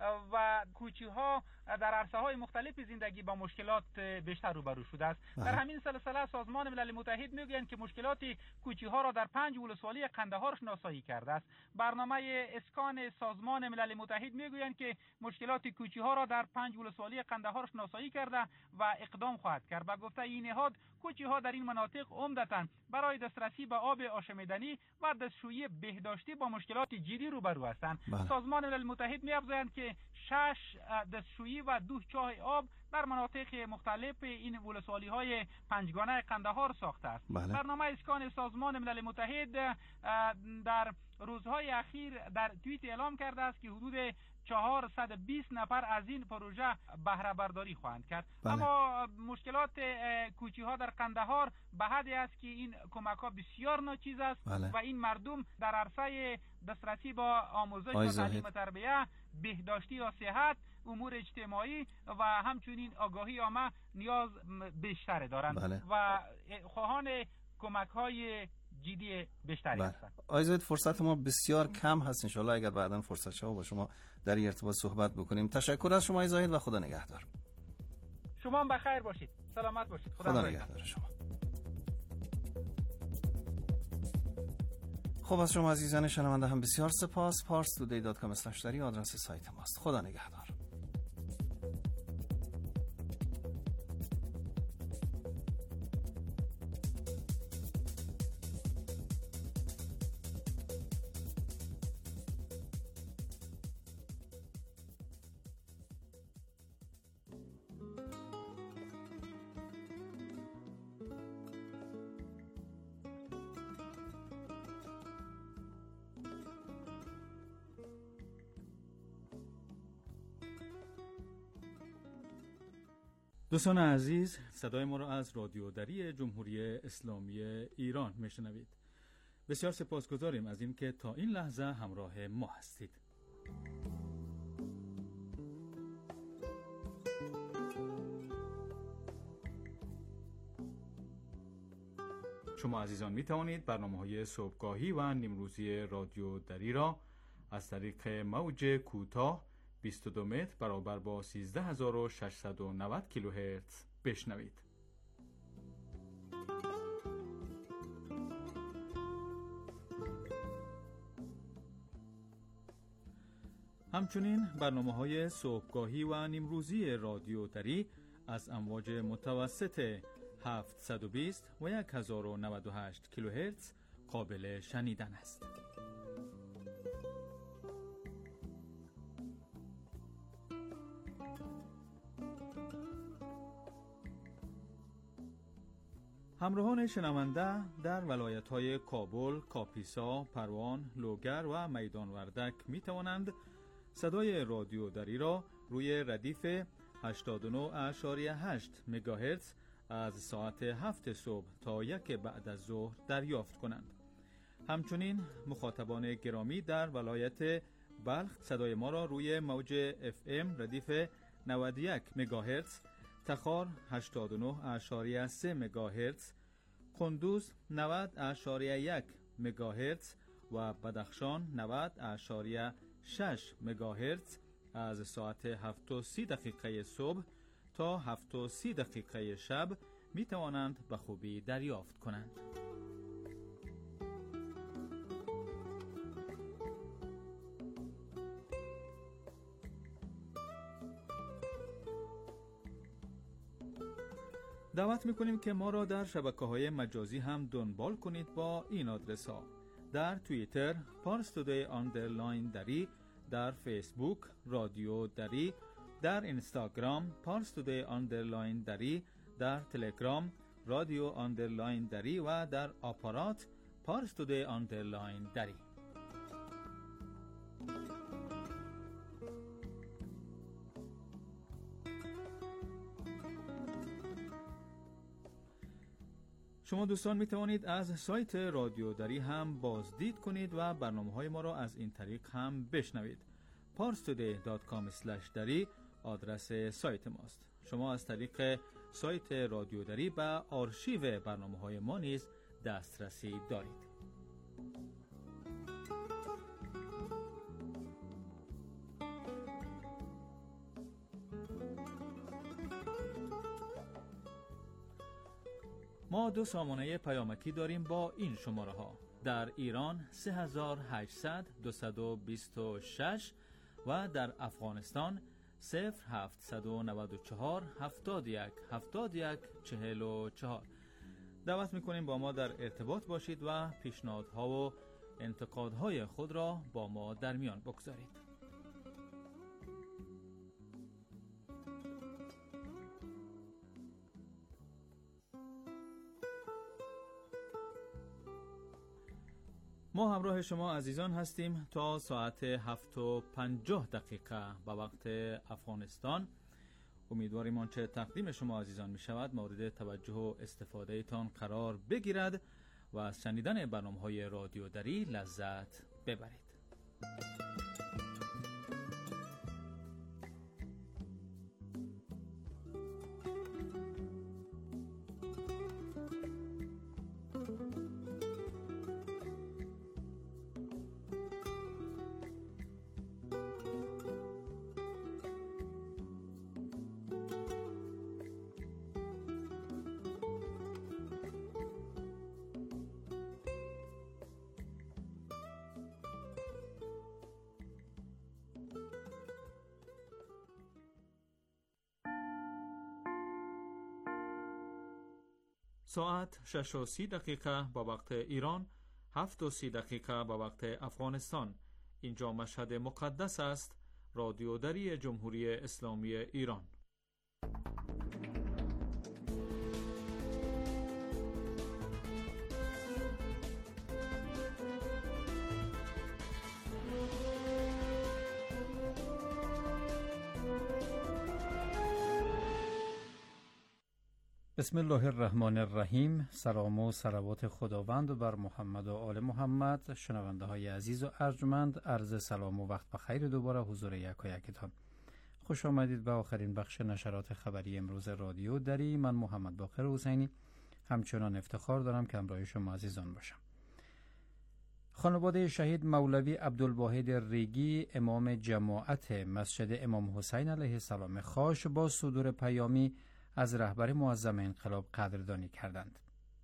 [SPEAKER 10] و کوچی ها در عرصه های مختلف زندگی با مشکلات بیشتر روبرو شده است. در همین سلسله سازمان ملل متحد میگویند که مشکلات کوچی ها را در پنج ولسوالی قندهار شناسایی کرده است. برنامه اسکان سازمان ملل متحد میگویند که مشکلات کوچی ها را در پنج ولسوالی قندهار شناسایی کرده و اقدام خواهد کرد. و گفته این نهاد کوچی ها در این مناطق عمدتاً برای دسترسی به آب آشامیدنی و دستشویی بهداشتی با مشکلات جدی روبرو هستند. سازمان ملل متحد می‌افزاید که شش دستشویی و دو چاه آب در مناطق مختلف این ولسوالی های پنجگانه قندهار ساخته است. بله. برنامه اسکان سازمان ملل متحد در روزهای اخیر در توییت اعلام کرده است که حدود چهارصد و بیست نفر از این پروژه بهره برداری خواهند کرد. بله. اما مشکلات کوچی ها در قندهار به حدی است که این کمک ها بسیار ناچیز است. بله. و این مردم در عرصه دسترسی با آموزش و تعلیم و تربیه، بهداشتی یا صحت، امور اجتماعی و همچنین آگاهی عامه نیاز بیشتر دارند. بله. و خواهان کمک های جدی بیشتری هستند.
[SPEAKER 1] آقای زاهد، فرصت ما بسیار کم هست، ان شاءالله اگر بعداً فرصت شد با شما در این ارتباط صحبت بکنیم. تشکر از شما آقای زاهد و خدا نگهدار.
[SPEAKER 10] شما هم بخیر باشید، سلامت باشید.
[SPEAKER 1] خدا, خدا نگهدار شما. خب از شما عزیزان شنونده هم بسیار سپاس. پارس تودی دات کام اسلش دری آدرس سایت ماست. خدا نگهدار.
[SPEAKER 15] دوستان عزیز، صدای ما را از رادیو دری جمهوری اسلامی ایران میشنوید. بسیار سپاسگزاریم از اینکه تا این لحظه همراه ما هستید. شما عزیزان می توانید برنامه‌های صبحگاهی و نیمروزی رادیو دری را از طریق موج کوتاه بیست و دو متر برابر با سیزده هزار و ششصد و نود کیلوهرتز بشنوید. همچنین برنامه‌های صبحگاهی و نیمروزی رادیو دری از امواج متوسط هفتصد و بیست و هزار و نود و هشت کیلوهرتز قابل شنیدن است. همراهان شنونده در ولایت‌های کابل، کاپیسا، پروان، لوگر و میدان وردک می توانند صدای رادیو دری را روی ردیف هشتاد و نه اشاری هشت مگاهرتز از ساعت هفت صبح تا یک بعد از ظهر دریافت کنند. همچنین مخاطبان گرامی در ولایت بلخ صدای ما را روی موج اف ام ردیف نود و یک مگاهرتز، تخار هشتاد و نه اشاری سه مگاهرتز، کندوز نود اشاری یک مگاهرتز و بدخشان نود اشاری شش مگاهرتز از ساعت هفت و سی دقیقه صبح تا هفت و سی دقیقه شب می توانند به خوبی دریافت کنند. دعوت میکنیم که ما را در شبکه‌های مجازی هم دنبال کنید با این آدرس ها: در توییتر پارس تودی آندرلاین دری، در فیسبوک رادیو دری، در اینستاگرام پارس تودی آندرلاین دری، در تلگرام رادیو آندرلاین دری و در آپارات پارس تودی آندرلاین دری. شما دوستان می توانید از سایت رادیو دری هم بازدید کنید و برنامه‌های ما را از این طریق هم بشنوید. پارس تودی دات کام اسلش دری آدرس سایت ماست. شما از طریق سایت رادیو دری به آرشیو برنامه‌های ما نیز دسترسی دارید. ما دو سامانه پیامکی داریم با این شماره ها: در ایران سه هزار و هشتصد دویست و بیست و شش و در افغانستان صفر هفتصد و نود و چهار هفتاد و یک هفتاد و یک چهل و چهار. دعوت میکنیم با ما در ارتباط باشید و پیشنهادها و انتقادهای خود را با ما در میان بگذارید. ما همراه شما عزیزان هستیم تا ساعت هفت و پنجاه دقیقه به وقت افغانستان. امیدواریم آنچه تقدیم شما عزیزان می شود مورد توجه و استفاده تان قرار بگیرد و از شنیدن برنامه‌های رادیو دری لذت ببرید. ساعت شش و سی دقیقه با وقت ایران، هفت و سی دقیقه با وقت افغانستان. اینجا مشهد مقدس است، رادیو دری جمهوری اسلامی ایران. بسم الله الرحمن الرحیم. سلام و صلوات خداوند بر محمد و آل محمد. شنونده های عزیز و ارجمند، عرض سلام و وقت بخیر دوباره حضور یکایکتان. خوش آمدید به آخرین بخش نشرات خبری امروز رادیو دری. من محمد باقر حسینی همچنان افتخار دارم که همراه شما عزیزان باشم. خانواده شهید مولوی عبدالواحد ریگی امام جماعت مسجد امام حسین علیه السلام خاش با صدور پیامی از رهبر معظم انقلاب قدردانی کردند.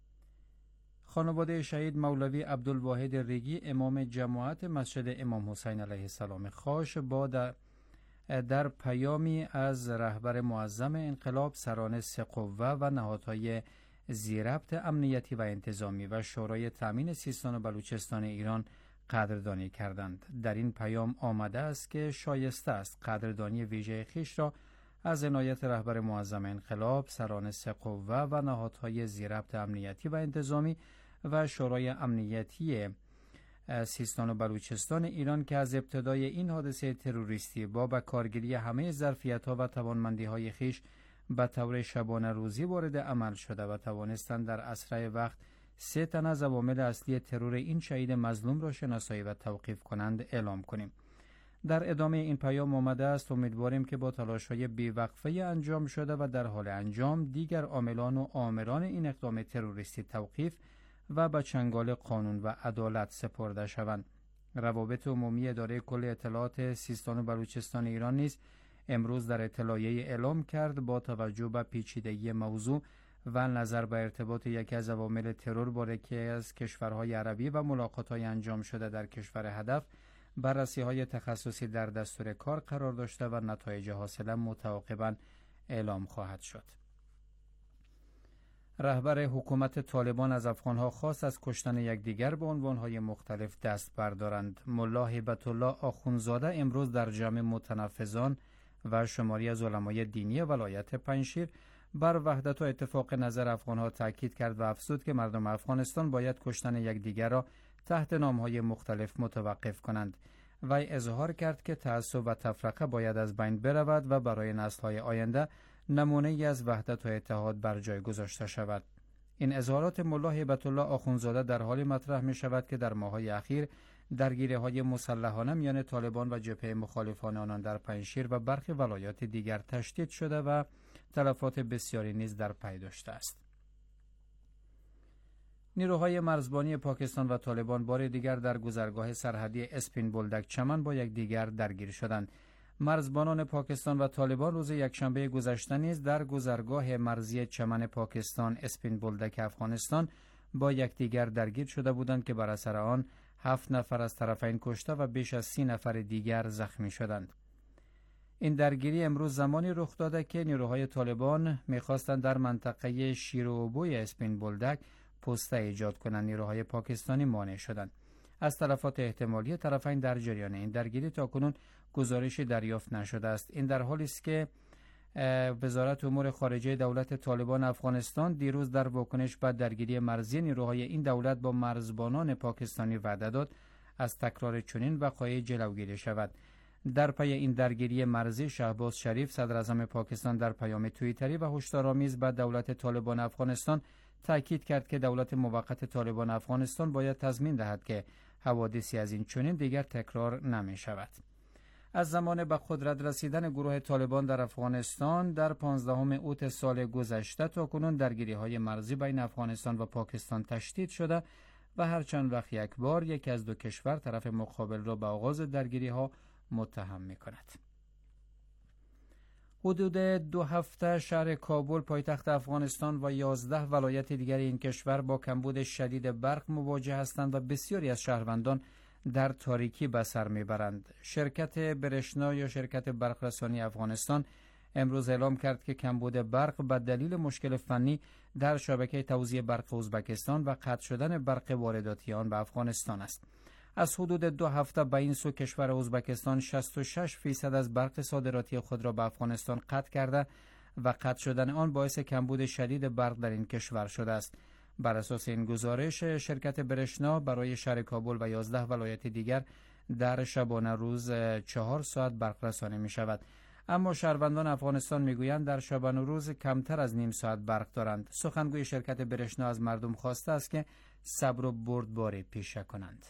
[SPEAKER 15] خانواده شهید مولوی عبدالواحد ریگی امام جماعت مسجد امام حسین علیه السلام خاش با در, در پیامی از رهبر معظم انقلاب، سران سه قوه و نهادهای زیربط امنیتی و انتظامی و شورای تامین سیستان و بلوچستان ایران قدردانی کردند. در این پیام آمده است که شایسته است قدردانی ویژه خویش را از عنایت رهبر معظم انقلاب، سران سه قوه و نهادهای زیربط امنیتی و انتظامی و شورای امنیتی سیستان و بلوچستان ایران که از ابتدای این حادثه تروریستی با به کارگیری همه ظرفیت‌ها و توانمندی‌های خویش به طور شبانه روزی وارد عمل شده و توانستند در اسرع وقت سه تن از عوامل اصلی ترور این شهید مظلوم را شناسایی و توقیف کنند اعلام کنیم. در ادامه این پیام آمده است امیدواریم که با تلاش‌های بی‌وقفه انجام شده و در حال انجام دیگر عاملان و آمران این اقدام تروریستی توقیف و به چنگال قانون و عدالت سپرده شوند. روابط عمومی اداره کل اطلاعات سیستان و بلوچستان ایران نیز امروز در اطلاعیه اعلام کرد با توجه به پیچیدگی موضوع و نظر به ارتباط یکی از عوامل ترور با یکی از کشورهای عربی و ملاقات‌های انجام شده در کشور هدف، بررسی‌های تخصصی در دستور کار قرار داشته و نتایج حاصله متعاقباً اعلام خواهد شد.
[SPEAKER 16] رهبر حکومت طالبان از افغانها خواست از کشتن یکدیگر به عنوانهای مختلف دست بردارند. ملا هیبت الله آخوندزاده امروز در جمع متنفذان و شماری از علمای دینی ولایت پنجشیر بر وحدت و اتفاق نظر افغانها تاکید کرد و افزود که مردم افغانستان باید کشتن یکدیگر را تحت نامهای مختلف متوقف کنند. وی اظهار کرد که تعصب و تفرقه باید از بین برود و برای نسل‌های آینده نمونه ای از وحدت و اتحاد بر جای گذاشته شود. این اظهارات ملا هیبت الله آخوندزاده در حالی مطرح می شود که در ماه‌های اخیر درگیری‌های مسلحانه میان طالبان و جبهه مخالفان آنان در پنجشیر و برخی ولایات دیگر تشدید شده و تلفات بسیاری نیز در پی داشته است. نیروهای مرزبانی پاکستان و طالبان بار دیگر در گذرگاه سرحدی اسپین بولدک چمن با یکدیگر درگیر شدند. مرزبانان پاکستان و طالبان روز یکشنبه گذشته نیز در گذرگاه مرزی چمن پاکستان اسپین بولدک افغانستان با یکدیگر درگیر شده بودند که بر اثر آن هفت نفر از طرفین کشته و بیش از سی نفر دیگر زخمی شدند. این درگیری امروز زمانی رخ داده که نیروهای طالبان می‌خواستند در منطقه شیروبوی اسپین بولدک پسته ایجاد کنند. نیروهای پاکستانی مانع شدند. از تلفات احتمالی طرفین در جریان این درگیری تاکنون گزارشی دریافت نشده است. این در حالی است که وزارت امور خارجه دولت طالبان افغانستان دیروز در واکنش به درگیری مرزی نیروهای این دولت با مرزبانان پاکستانی وعده داد از تکرار چنین وقایع جلوگیری شود. در پی این درگیری مرزی شهباز شریف صدر اعظم پاکستان در پیام توییتری و هشدارآمیز به دولت طالبان افغانستان تاکید کرد که دولت موقت طالبان افغانستان باید تضمین دهد که حوادثی از این چنین دیگر تکرار نمی شود. از زمان به قدرت رسیدن گروه طالبان در افغانستان در پانزدهم اوت سال گذشته تا کنون درگیری‌های مرزی بین افغانستان و پاکستان تشدید شده و هر چند وقت یک بار یکی از دو کشور طرف مقابل را به آغاز درگیری‌ها متهم می‌کند. حدود دو هفته شهر کابل پایتخت افغانستان و یازده ولایت دیگر این کشور با کمبود شدید برق مواجه هستند و بسیاری از شهروندان در تاریکی به سر میبرند. شرکت برشنا یا شرکت برقرسانی افغانستان امروز اعلام کرد که کمبود برق به دلیل مشکل فنی در شبکه توزیع برق ازبکستان و قطع شدن برق وارداتی آن به افغانستان است. از حدود دو هفته به این سو کشور ازبکستان شصت و شش فیصد از برق صادراتی خود را به افغانستان قطع کرده و قطع شدن آن باعث کمبود شدید برق در این کشور شده است. بر اساس این گزارش شرکت برشنا برای شهر کابل و یازده ولایت دیگر در شبانه روز چهار ساعت برق رسانی می شود. اما شهروندان افغانستان می گویند در شبانه روز کمتر از نیم ساعت برق دارند. سخنگوی شرکت برشنا از مردم خواسته است که صبر و بردباری پیشه کنند.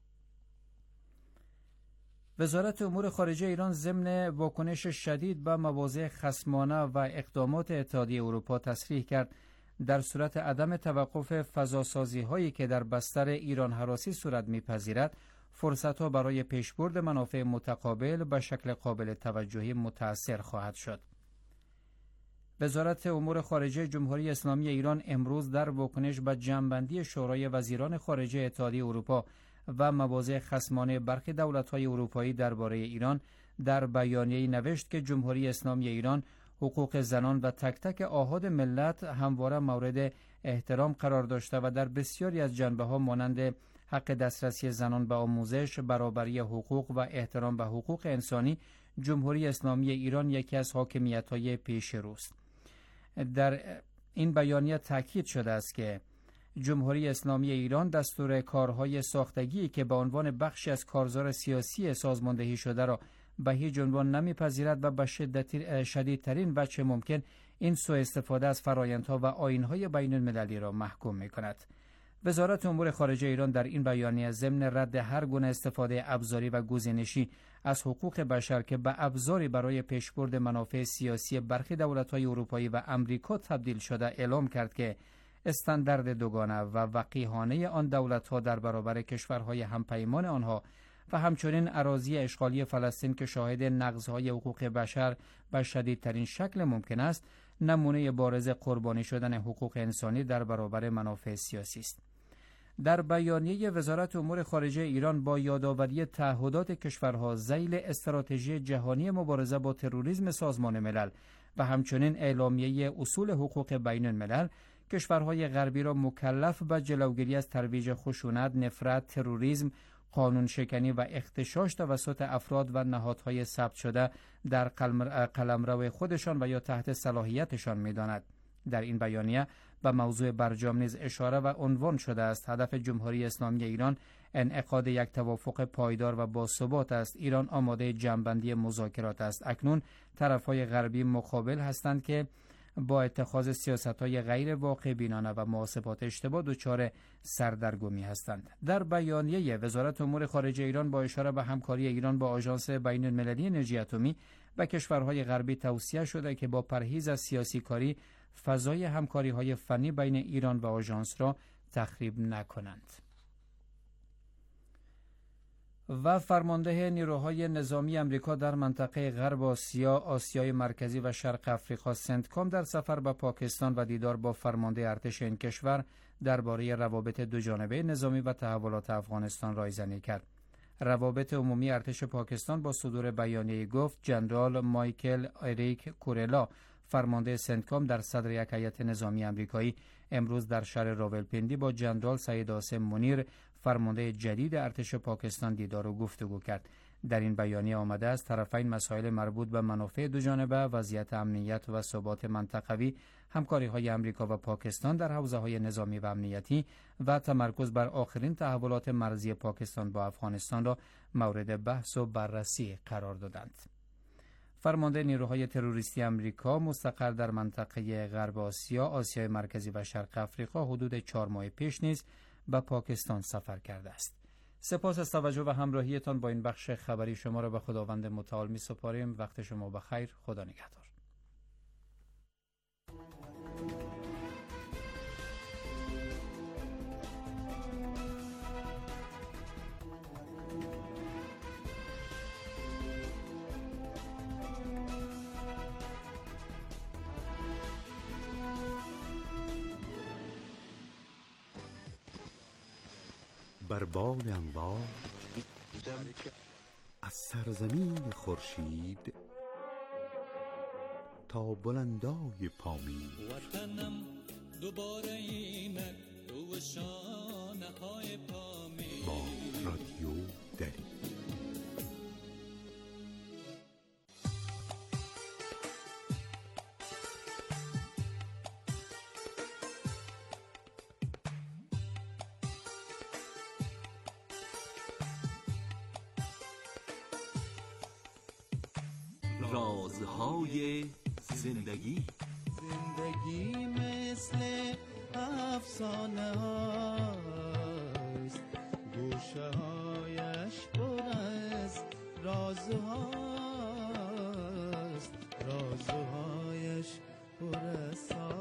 [SPEAKER 16] وزارت امور خارجه ایران ضمن واکنش شدید به مواضع خصمانه و اقدامات اتحادیه اروپا تصریح کرد در صورت عدم توقف فضاسازی هایی که در بستر ایران هراسی صورت میپذیرد فرصت ها برای پیشبرد منافع متقابل به شکل قابل توجهی متأثر خواهد شد. وزارت امور خارجه جمهوری اسلامی ایران امروز در واکنش به جمع‌بندی شورای وزیران خارجه اتحادیه اروپا و مواضع خصمانه برخی دولت‌های اروپایی درباره ایران در بیانیه‌ای نوشت که جمهوری اسلامی ایران حقوق زنان و تک تک آحاد ملت همواره مورد احترام قرار داشته و در بسیاری از جنبه‌ها مانند حق دسترسی زنان به آموزش، برابری حقوق و احترام به حقوق انسانی جمهوری اسلامی ایران یکی از حاکمیت‌های پیش روست. در این بیانیه تاکید شده است که جمهوری اسلامی ایران دستور کارهای ساختگی که به عنوان بخشی از کارزار سیاسی سازماندهی شده را به هیچ عنوان نمیپذیرد و به شدت شدیدترین وجه ممکن این سوء استفاده از فرآیندها و آیین‌های بین المللی را محکوم می‌کند. وزارت امور خارجه ایران در این بیانیه ضمن رد هر گونه استفاده ابزاری و گزینشی از حقوق بشر که به ابزاری برای پیشبرد منافع سیاسی برخی دولت‌های اروپایی و امریکا تبدیل شده اعلام کرد که استاندارد دوگانه و وقیحانه آن دولت‌ها در برابر کشورهای همپیمان آنها و همچنین اراضی اشغالی فلسطین که شاهد نقض‌های حقوق بشر به شدیدترین شکل ممکن است، نمونه بارز قربانی شدن حقوق انسانی در برابر منافع سیاسی است. در بیانیه وزارت امور خارجه ایران با یادآوری تعهدات کشورها ذیل استراتژی جهانی مبارزه با تروریسم سازمان ملل و همچنین اعلامیه اصول حقوق بین الملل کشورهای غربی را مکلف به جلوگیری از ترویج خشونت، نفرت، تروریسم، قانون شکنی و اغتشاش توسط افراد و نهادهای ثبت شده در قلمرو خودشان و یا تحت صلاحیتشان می‌داند. در این بیانیه به موضوع برجام نیز اشاره و عنوان شده است. هدف جمهوری اسلامی ایران انعقاد یک توافق پایدار و باثبات است. ایران آماده جمع‌بندی مذاکرات است. اکنون طرف‌های غربی مقابل هستند که با اتخاذ سیاست‌های غیر واقع بینانه و محاسبات اشتباه دچار سردرگمی هستند. در بیانیه وزارت امور خارجه ایران با اشاره به همکاری ایران با آژانس بین‌المللی انرژی اتمی و کشورهای غربی توصیه شده که با پرهیز از سیاسی کاری فضای همکاری‌های فنی بین ایران و آژانس را تخریب نکنند. و فرمانده نیروهای نظامی امریکا در منطقه غرب آسیا، آسیای مرکزی و شرق افریقا سنتکام در سفر به پاکستان و دیدار با فرمانده ارتش این کشور درباره روابط دوجانبه نظامی و تحولات افغانستان رایزنی کرد. روابط عمومی ارتش پاکستان با صدور بیانیه گفت جنرال مایکل اریک کورلا فرمانده سنتکام در صدر یک هیئت نظامی امریکایی امروز در شهر راولپندی با جنرال سید عاصم منیر فرمانده جدید ارتش پاکستان دیدار و گفتگو کرد. در این بیانیه آمده است طرفین مسائل مربوط به منافع دوجانبه، وضعیت امنیت و ثبات منطقوی، همکاری‌های امریکا و پاکستان در حوزه‌های نظامی و امنیتی و تمرکز بر آخرین تحولات مرزی پاکستان با افغانستان را مورد بحث و بررسی قرار دادند. فرمانده نیروهای تروریستی امریکا مستقر در منطقه غرب آسیا، آسیای مرکزی و شرق افریقا حدود چهار ماه پیش نیز به پاکستان سفر کرده است. سپاس از توجه و همراهیتان با این بخش خبری شما را به خداوند متعال می سپاریم. وقت شما بخیر. خدا نگهدار.
[SPEAKER 8] بر بال انوار از سرزمین خورشید تا بلندای پامید
[SPEAKER 17] وطنم دوباره اینک تو شانه های پامید
[SPEAKER 8] با رادیو دری.
[SPEAKER 17] رازهای زندگی زندگی مثل افسانه هاست، گوشه هایش پر از رازهاست، رازهایش پر از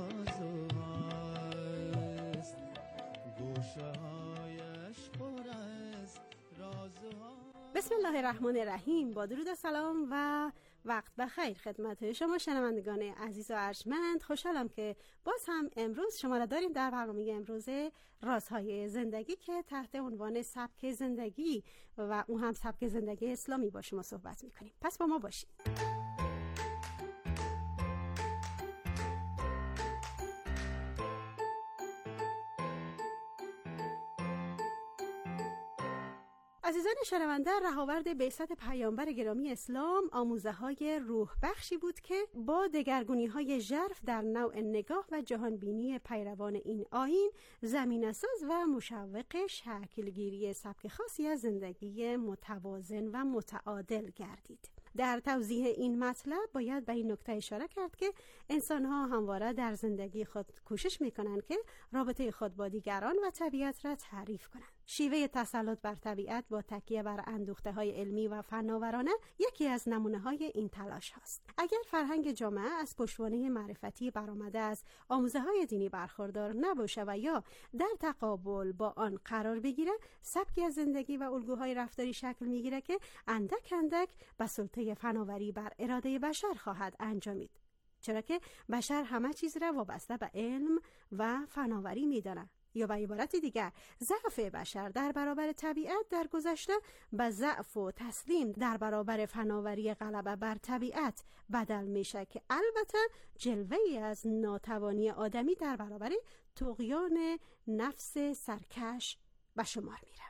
[SPEAKER 17] سازهاست، گوشه هایش پر از رازهاست.
[SPEAKER 18] بسم الله الرحمن الرحیم. با درود و سلام و وقت بخیر خدمت شما شنوندگان عزیز و ارجمند. خوشحالم که باز هم امروز شما را داریم در برنامه امروز رازهای زندگی که تحت عنوان سبک زندگی و اون هم سبک زندگی اسلامی با شما صحبت میکنیم. پس با ما باشید. عزیزان شنونده، رهاورد بعثت پیامبر گرامی اسلام آموزه های روح بخشی بود که با دگرگونی های ژرف در نوع نگاه و جهانبینی پیروان این آیین زمینه ساز و مشوق شکلگیری سبک خاصی از زندگی متوازن و متعادل گردید. در توضیح این مطلب باید به این نکته اشاره کرد که انسان‌ها همواره در زندگی خود کوشش می‌کنند که رابطه خود با دیگران و طبیعت را تعریف کنند. شیوه تسلط بر طبیعت با تکیه بر اندوخته‌های علمی و فناورانه یکی از نمونه‌های این تلاش هست. اگر فرهنگ جامعه از پشتوانه معرفتی برآمده از آموزه‌های دینی برخوردار نباشه و یا در تقابل با آن قرار بگیره، سبکی از زندگی و الگوهای رفتاری شکل می‌گیره که اندک اندک به سلطه فناوری بر اراده بشر خواهد انجامید، چرا که بشر همه چیز را وابسته به علم و فناوری می‌داند. یا به عبارت دیگر، ضعف بشر در برابر طبیعت در گذشته به ضعف و تسلیم در برابر فناوری غلبه بر طبیعت بدل میشه که البته جلوه‌ای از ناتوانی آدمی در برابر طغیان نفس سرکش به شمار میره.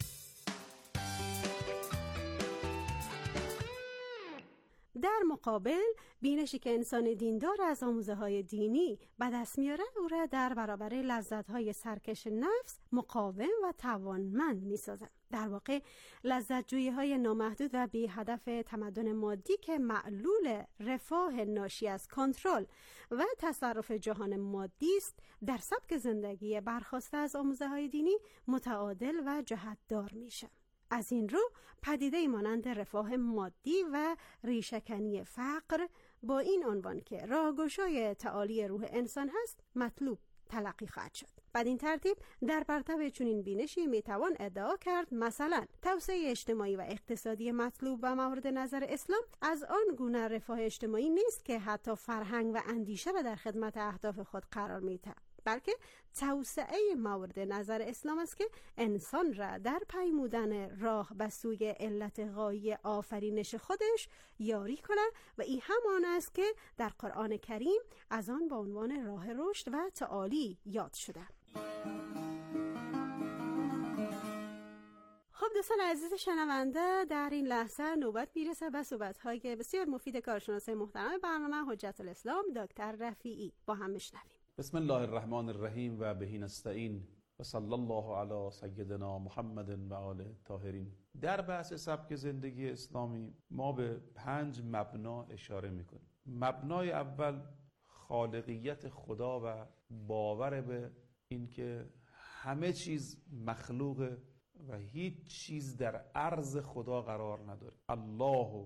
[SPEAKER 18] در مقابل بینشی که انسان دیندار از آموزه های دینی به دست میاره او را در برابر لذت های سرکش نفس مقاوم و توانمند میسازه. در واقع لذت جویی های نامحدود و بی هدف تمدن مادی که معلول رفاه ناشی از کنترل و تصرف جهان مادی است، در سبک زندگی برخواسته از آموزه های دینی متعادل و جهتدار میشه. از این رو پدیده مانند رفاه مادی و ریشه‌کنی فقر با این عنوان که راهگشای تعالی روح انسان هست مطلوب تلقی خواهد شد. بدین ترتیب در پرتو چنین بینشی میتوان ادعا کرد مثلا توسعه اجتماعی و اقتصادی مطلوب و مورد نظر اسلام از آن گونه رفاه اجتماعی نیست که حتی فرهنگ و اندیشه را در خدمت اهداف خود قرار میده، بلکه توسعه مورد نظر اسلام است که انسان را در پیمودن راه به سوی علت غایی آفرینش خودش یاری کنه و این همان است که در قرآن کریم از آن با عنوان راه رشد و تعالی یاد شده. خب دوستان عزیز شنونده، در این لحظه نوبت میرسه به صحبت‌های بسیار مفید کارشناس محترم برنامه حجت الاسلام دکتر رفیعی. با هم بشنویم.
[SPEAKER 19] بسم الله الرحمن الرحیم و بهی نستعین و صلی الله علی سیدنا محمد و آله الطاهرین. در بحث سبک زندگی اسلامی ما به پنج مبنا اشاره میکنیم. مبنای اول خالقیت خدا و باور به اینکه همه چیز مخلوق و هیچ چیز در عرض خدا قرار نداره. الله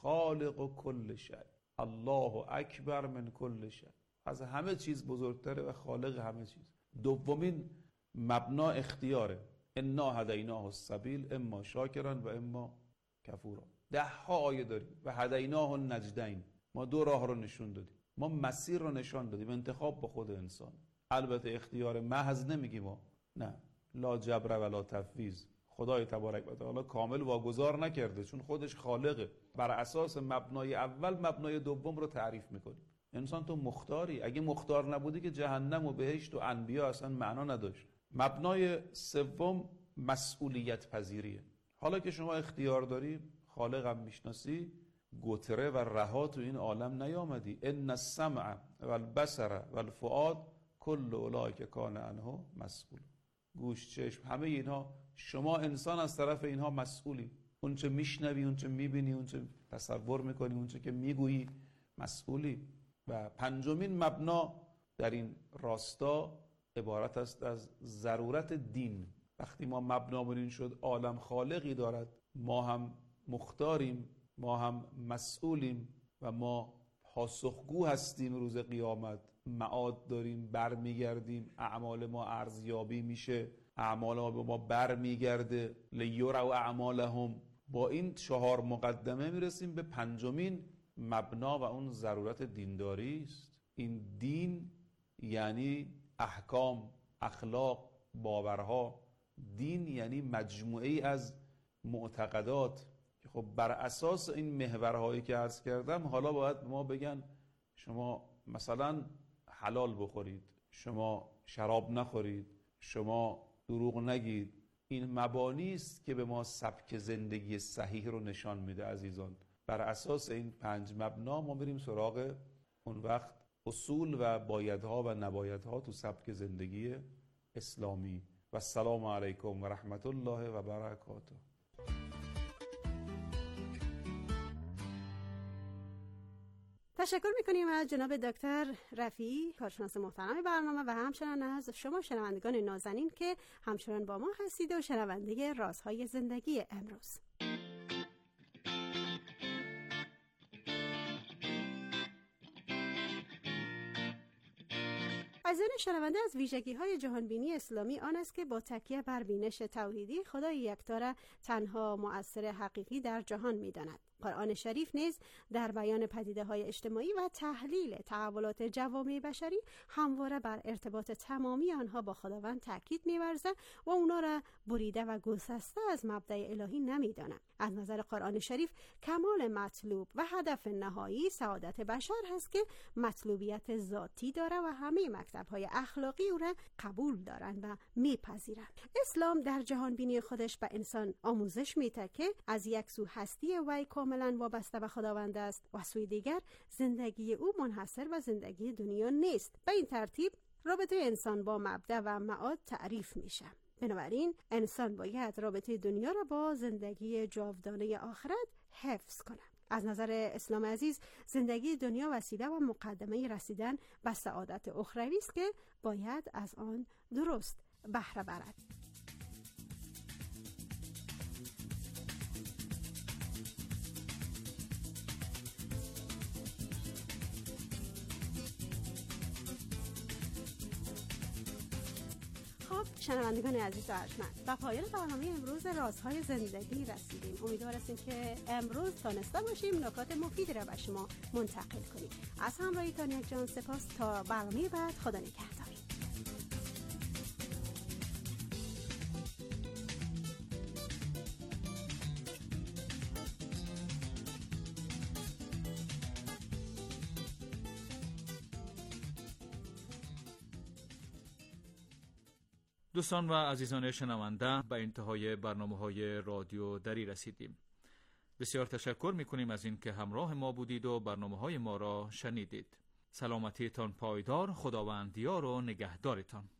[SPEAKER 19] خالق کل شیء، الله اکبر من کل شیء، از همه چیز بزرگتره و خالق همه چیز. دومین مبنا اختیاره. انا هدیناه السبیل اما شاکرا و اما کفورا. ده ها آیه داریم و هدیناه النجدین، ما دو راه رو نشون دادیم، ما مسیر رو نشان دادیم. انتخاب با خود انسان. البته اختیار محض نمیگیم ما، نه، لا جبر ولا تفویض. خدای تبارک و تعالی کامل واگذار نکرده چون خودش خالقه. بر اساس مبنای اول مبنای دوم رو تعریف میکنیم. انسان تو مختاری، اگه مختار نبودی که جهنم و بهشت و انبیا اصلا معنا نداشت. مبنای سوم مسئولیت پذیریه. حالا که شما اختیار داری، خالقم میشناسی، گتره و رها تو این عالم نیامدی. ان السمع والبصر والفؤاد کل اولئک کان عنه مسئول. گوش، چشم، همه اینها، شما انسان از طرف اینها مسئولی. اون چه میشنوی، اون چه میبینی، اون چه تصور میکنی، اون چه که میگویی، مسئولی. و پنجمین مبنا در این راستا عبارت است از ضرورت دین. وقتی ما مبنامون این شد عالم خالقی دارد، ما هم مختاریم، ما هم مسئولیم و ما پاسخگو هستیم. روز قیامت معاد داریم، برمیگردیم، اعمال ما ارزیابی میشه، اعمال ما به ما برمیگرده. لیروا اعمالهم. با این چهار مقدمه میرسیم به پنجمین مبنا و اون ضرورت دینداری است. این دین یعنی احکام، اخلاق، باورها. دین یعنی مجموعی از معتقدات که خب بر اساس این محورهایی که عرض کردم حالا باید ما بگن شما مثلا حلال بخورید، شما شراب نخورید، شما دروغ نگید. این مبانی است که به ما سبک زندگی صحیح رو نشان میده عزیزان. بر اساس این پنج مبنا ما بریم سراغ اون وقت اصول و بایدها و نبایدها تو سبک زندگی اسلامی. و السلام علیکم و رحمت الله و برکاته.
[SPEAKER 18] تشکر میکنیم از جناب دکتر رفیعی کارشناس محترم برنامه و همچنان از شما شنوندگان نازنین که همچنان با ما هستید و شنونده رازهای زندگی امروز. عزیزان شنونده، از ویژگی‌های جهانبینی اسلامی آن است که با تکیه بر بینش توحیدی خدای یکتا را تنها مؤثر حقیقی در جهان می‌داند. قرآن شریف نیز در بیان پدیده‌های اجتماعی و تحلیل تحولات جوامع بشری همواره بر ارتباط تمامی آنها با خداوند تاکید می‌ورزد و اونا را بریده و گسسته از مبدأ الهی نمی‌داند. از نظر قرآن شریف کمال مطلوب و هدف نهایی سعادت بشر هست که مطلوبیت ذاتی داره و همه مکتب مکتب‌های اخلاقی او را قبول دارند و میپذیرند. اسلام در جهان بینی خودش به انسان آموزش میده که از یک سو هستی وی کاملا وابسته به خداوند است و سوی دیگر زندگی او منحصر به زندگی دنیا نیست. به این ترتیب رابطه انسان با مبدأ و معاد تعریف میشه. بنابراین انسان باید رابطه دنیا را با زندگی جاودانه آخرت حفظ کنه. از نظر اسلام عزیز زندگی دنیا وسیله و مقدمه رسیدن به سعادت اخروی است که باید از آن درست بهره برد. شنوندگان عزیز و ارجمند، به پایان برنامه امروز رازهای زندگی رسیدیم. امیدوار هستیم که امروز تانسته باشیم نکات مفیدی را به شما منتقل کنیم. از همراهیتان یک جان سپاس. تا برنامه بعد، خدا نگهدار.
[SPEAKER 15] دوستان و عزیزان شنونده، به انتهای برنامه‌های رادیو دری رسیدیم. بسیار تشکر می‌کنیم از این که همراه ما بودید و برنامه‌های ما را شنیدید. سلامتیتان پایدار، خداوند یار و نگهدارتان.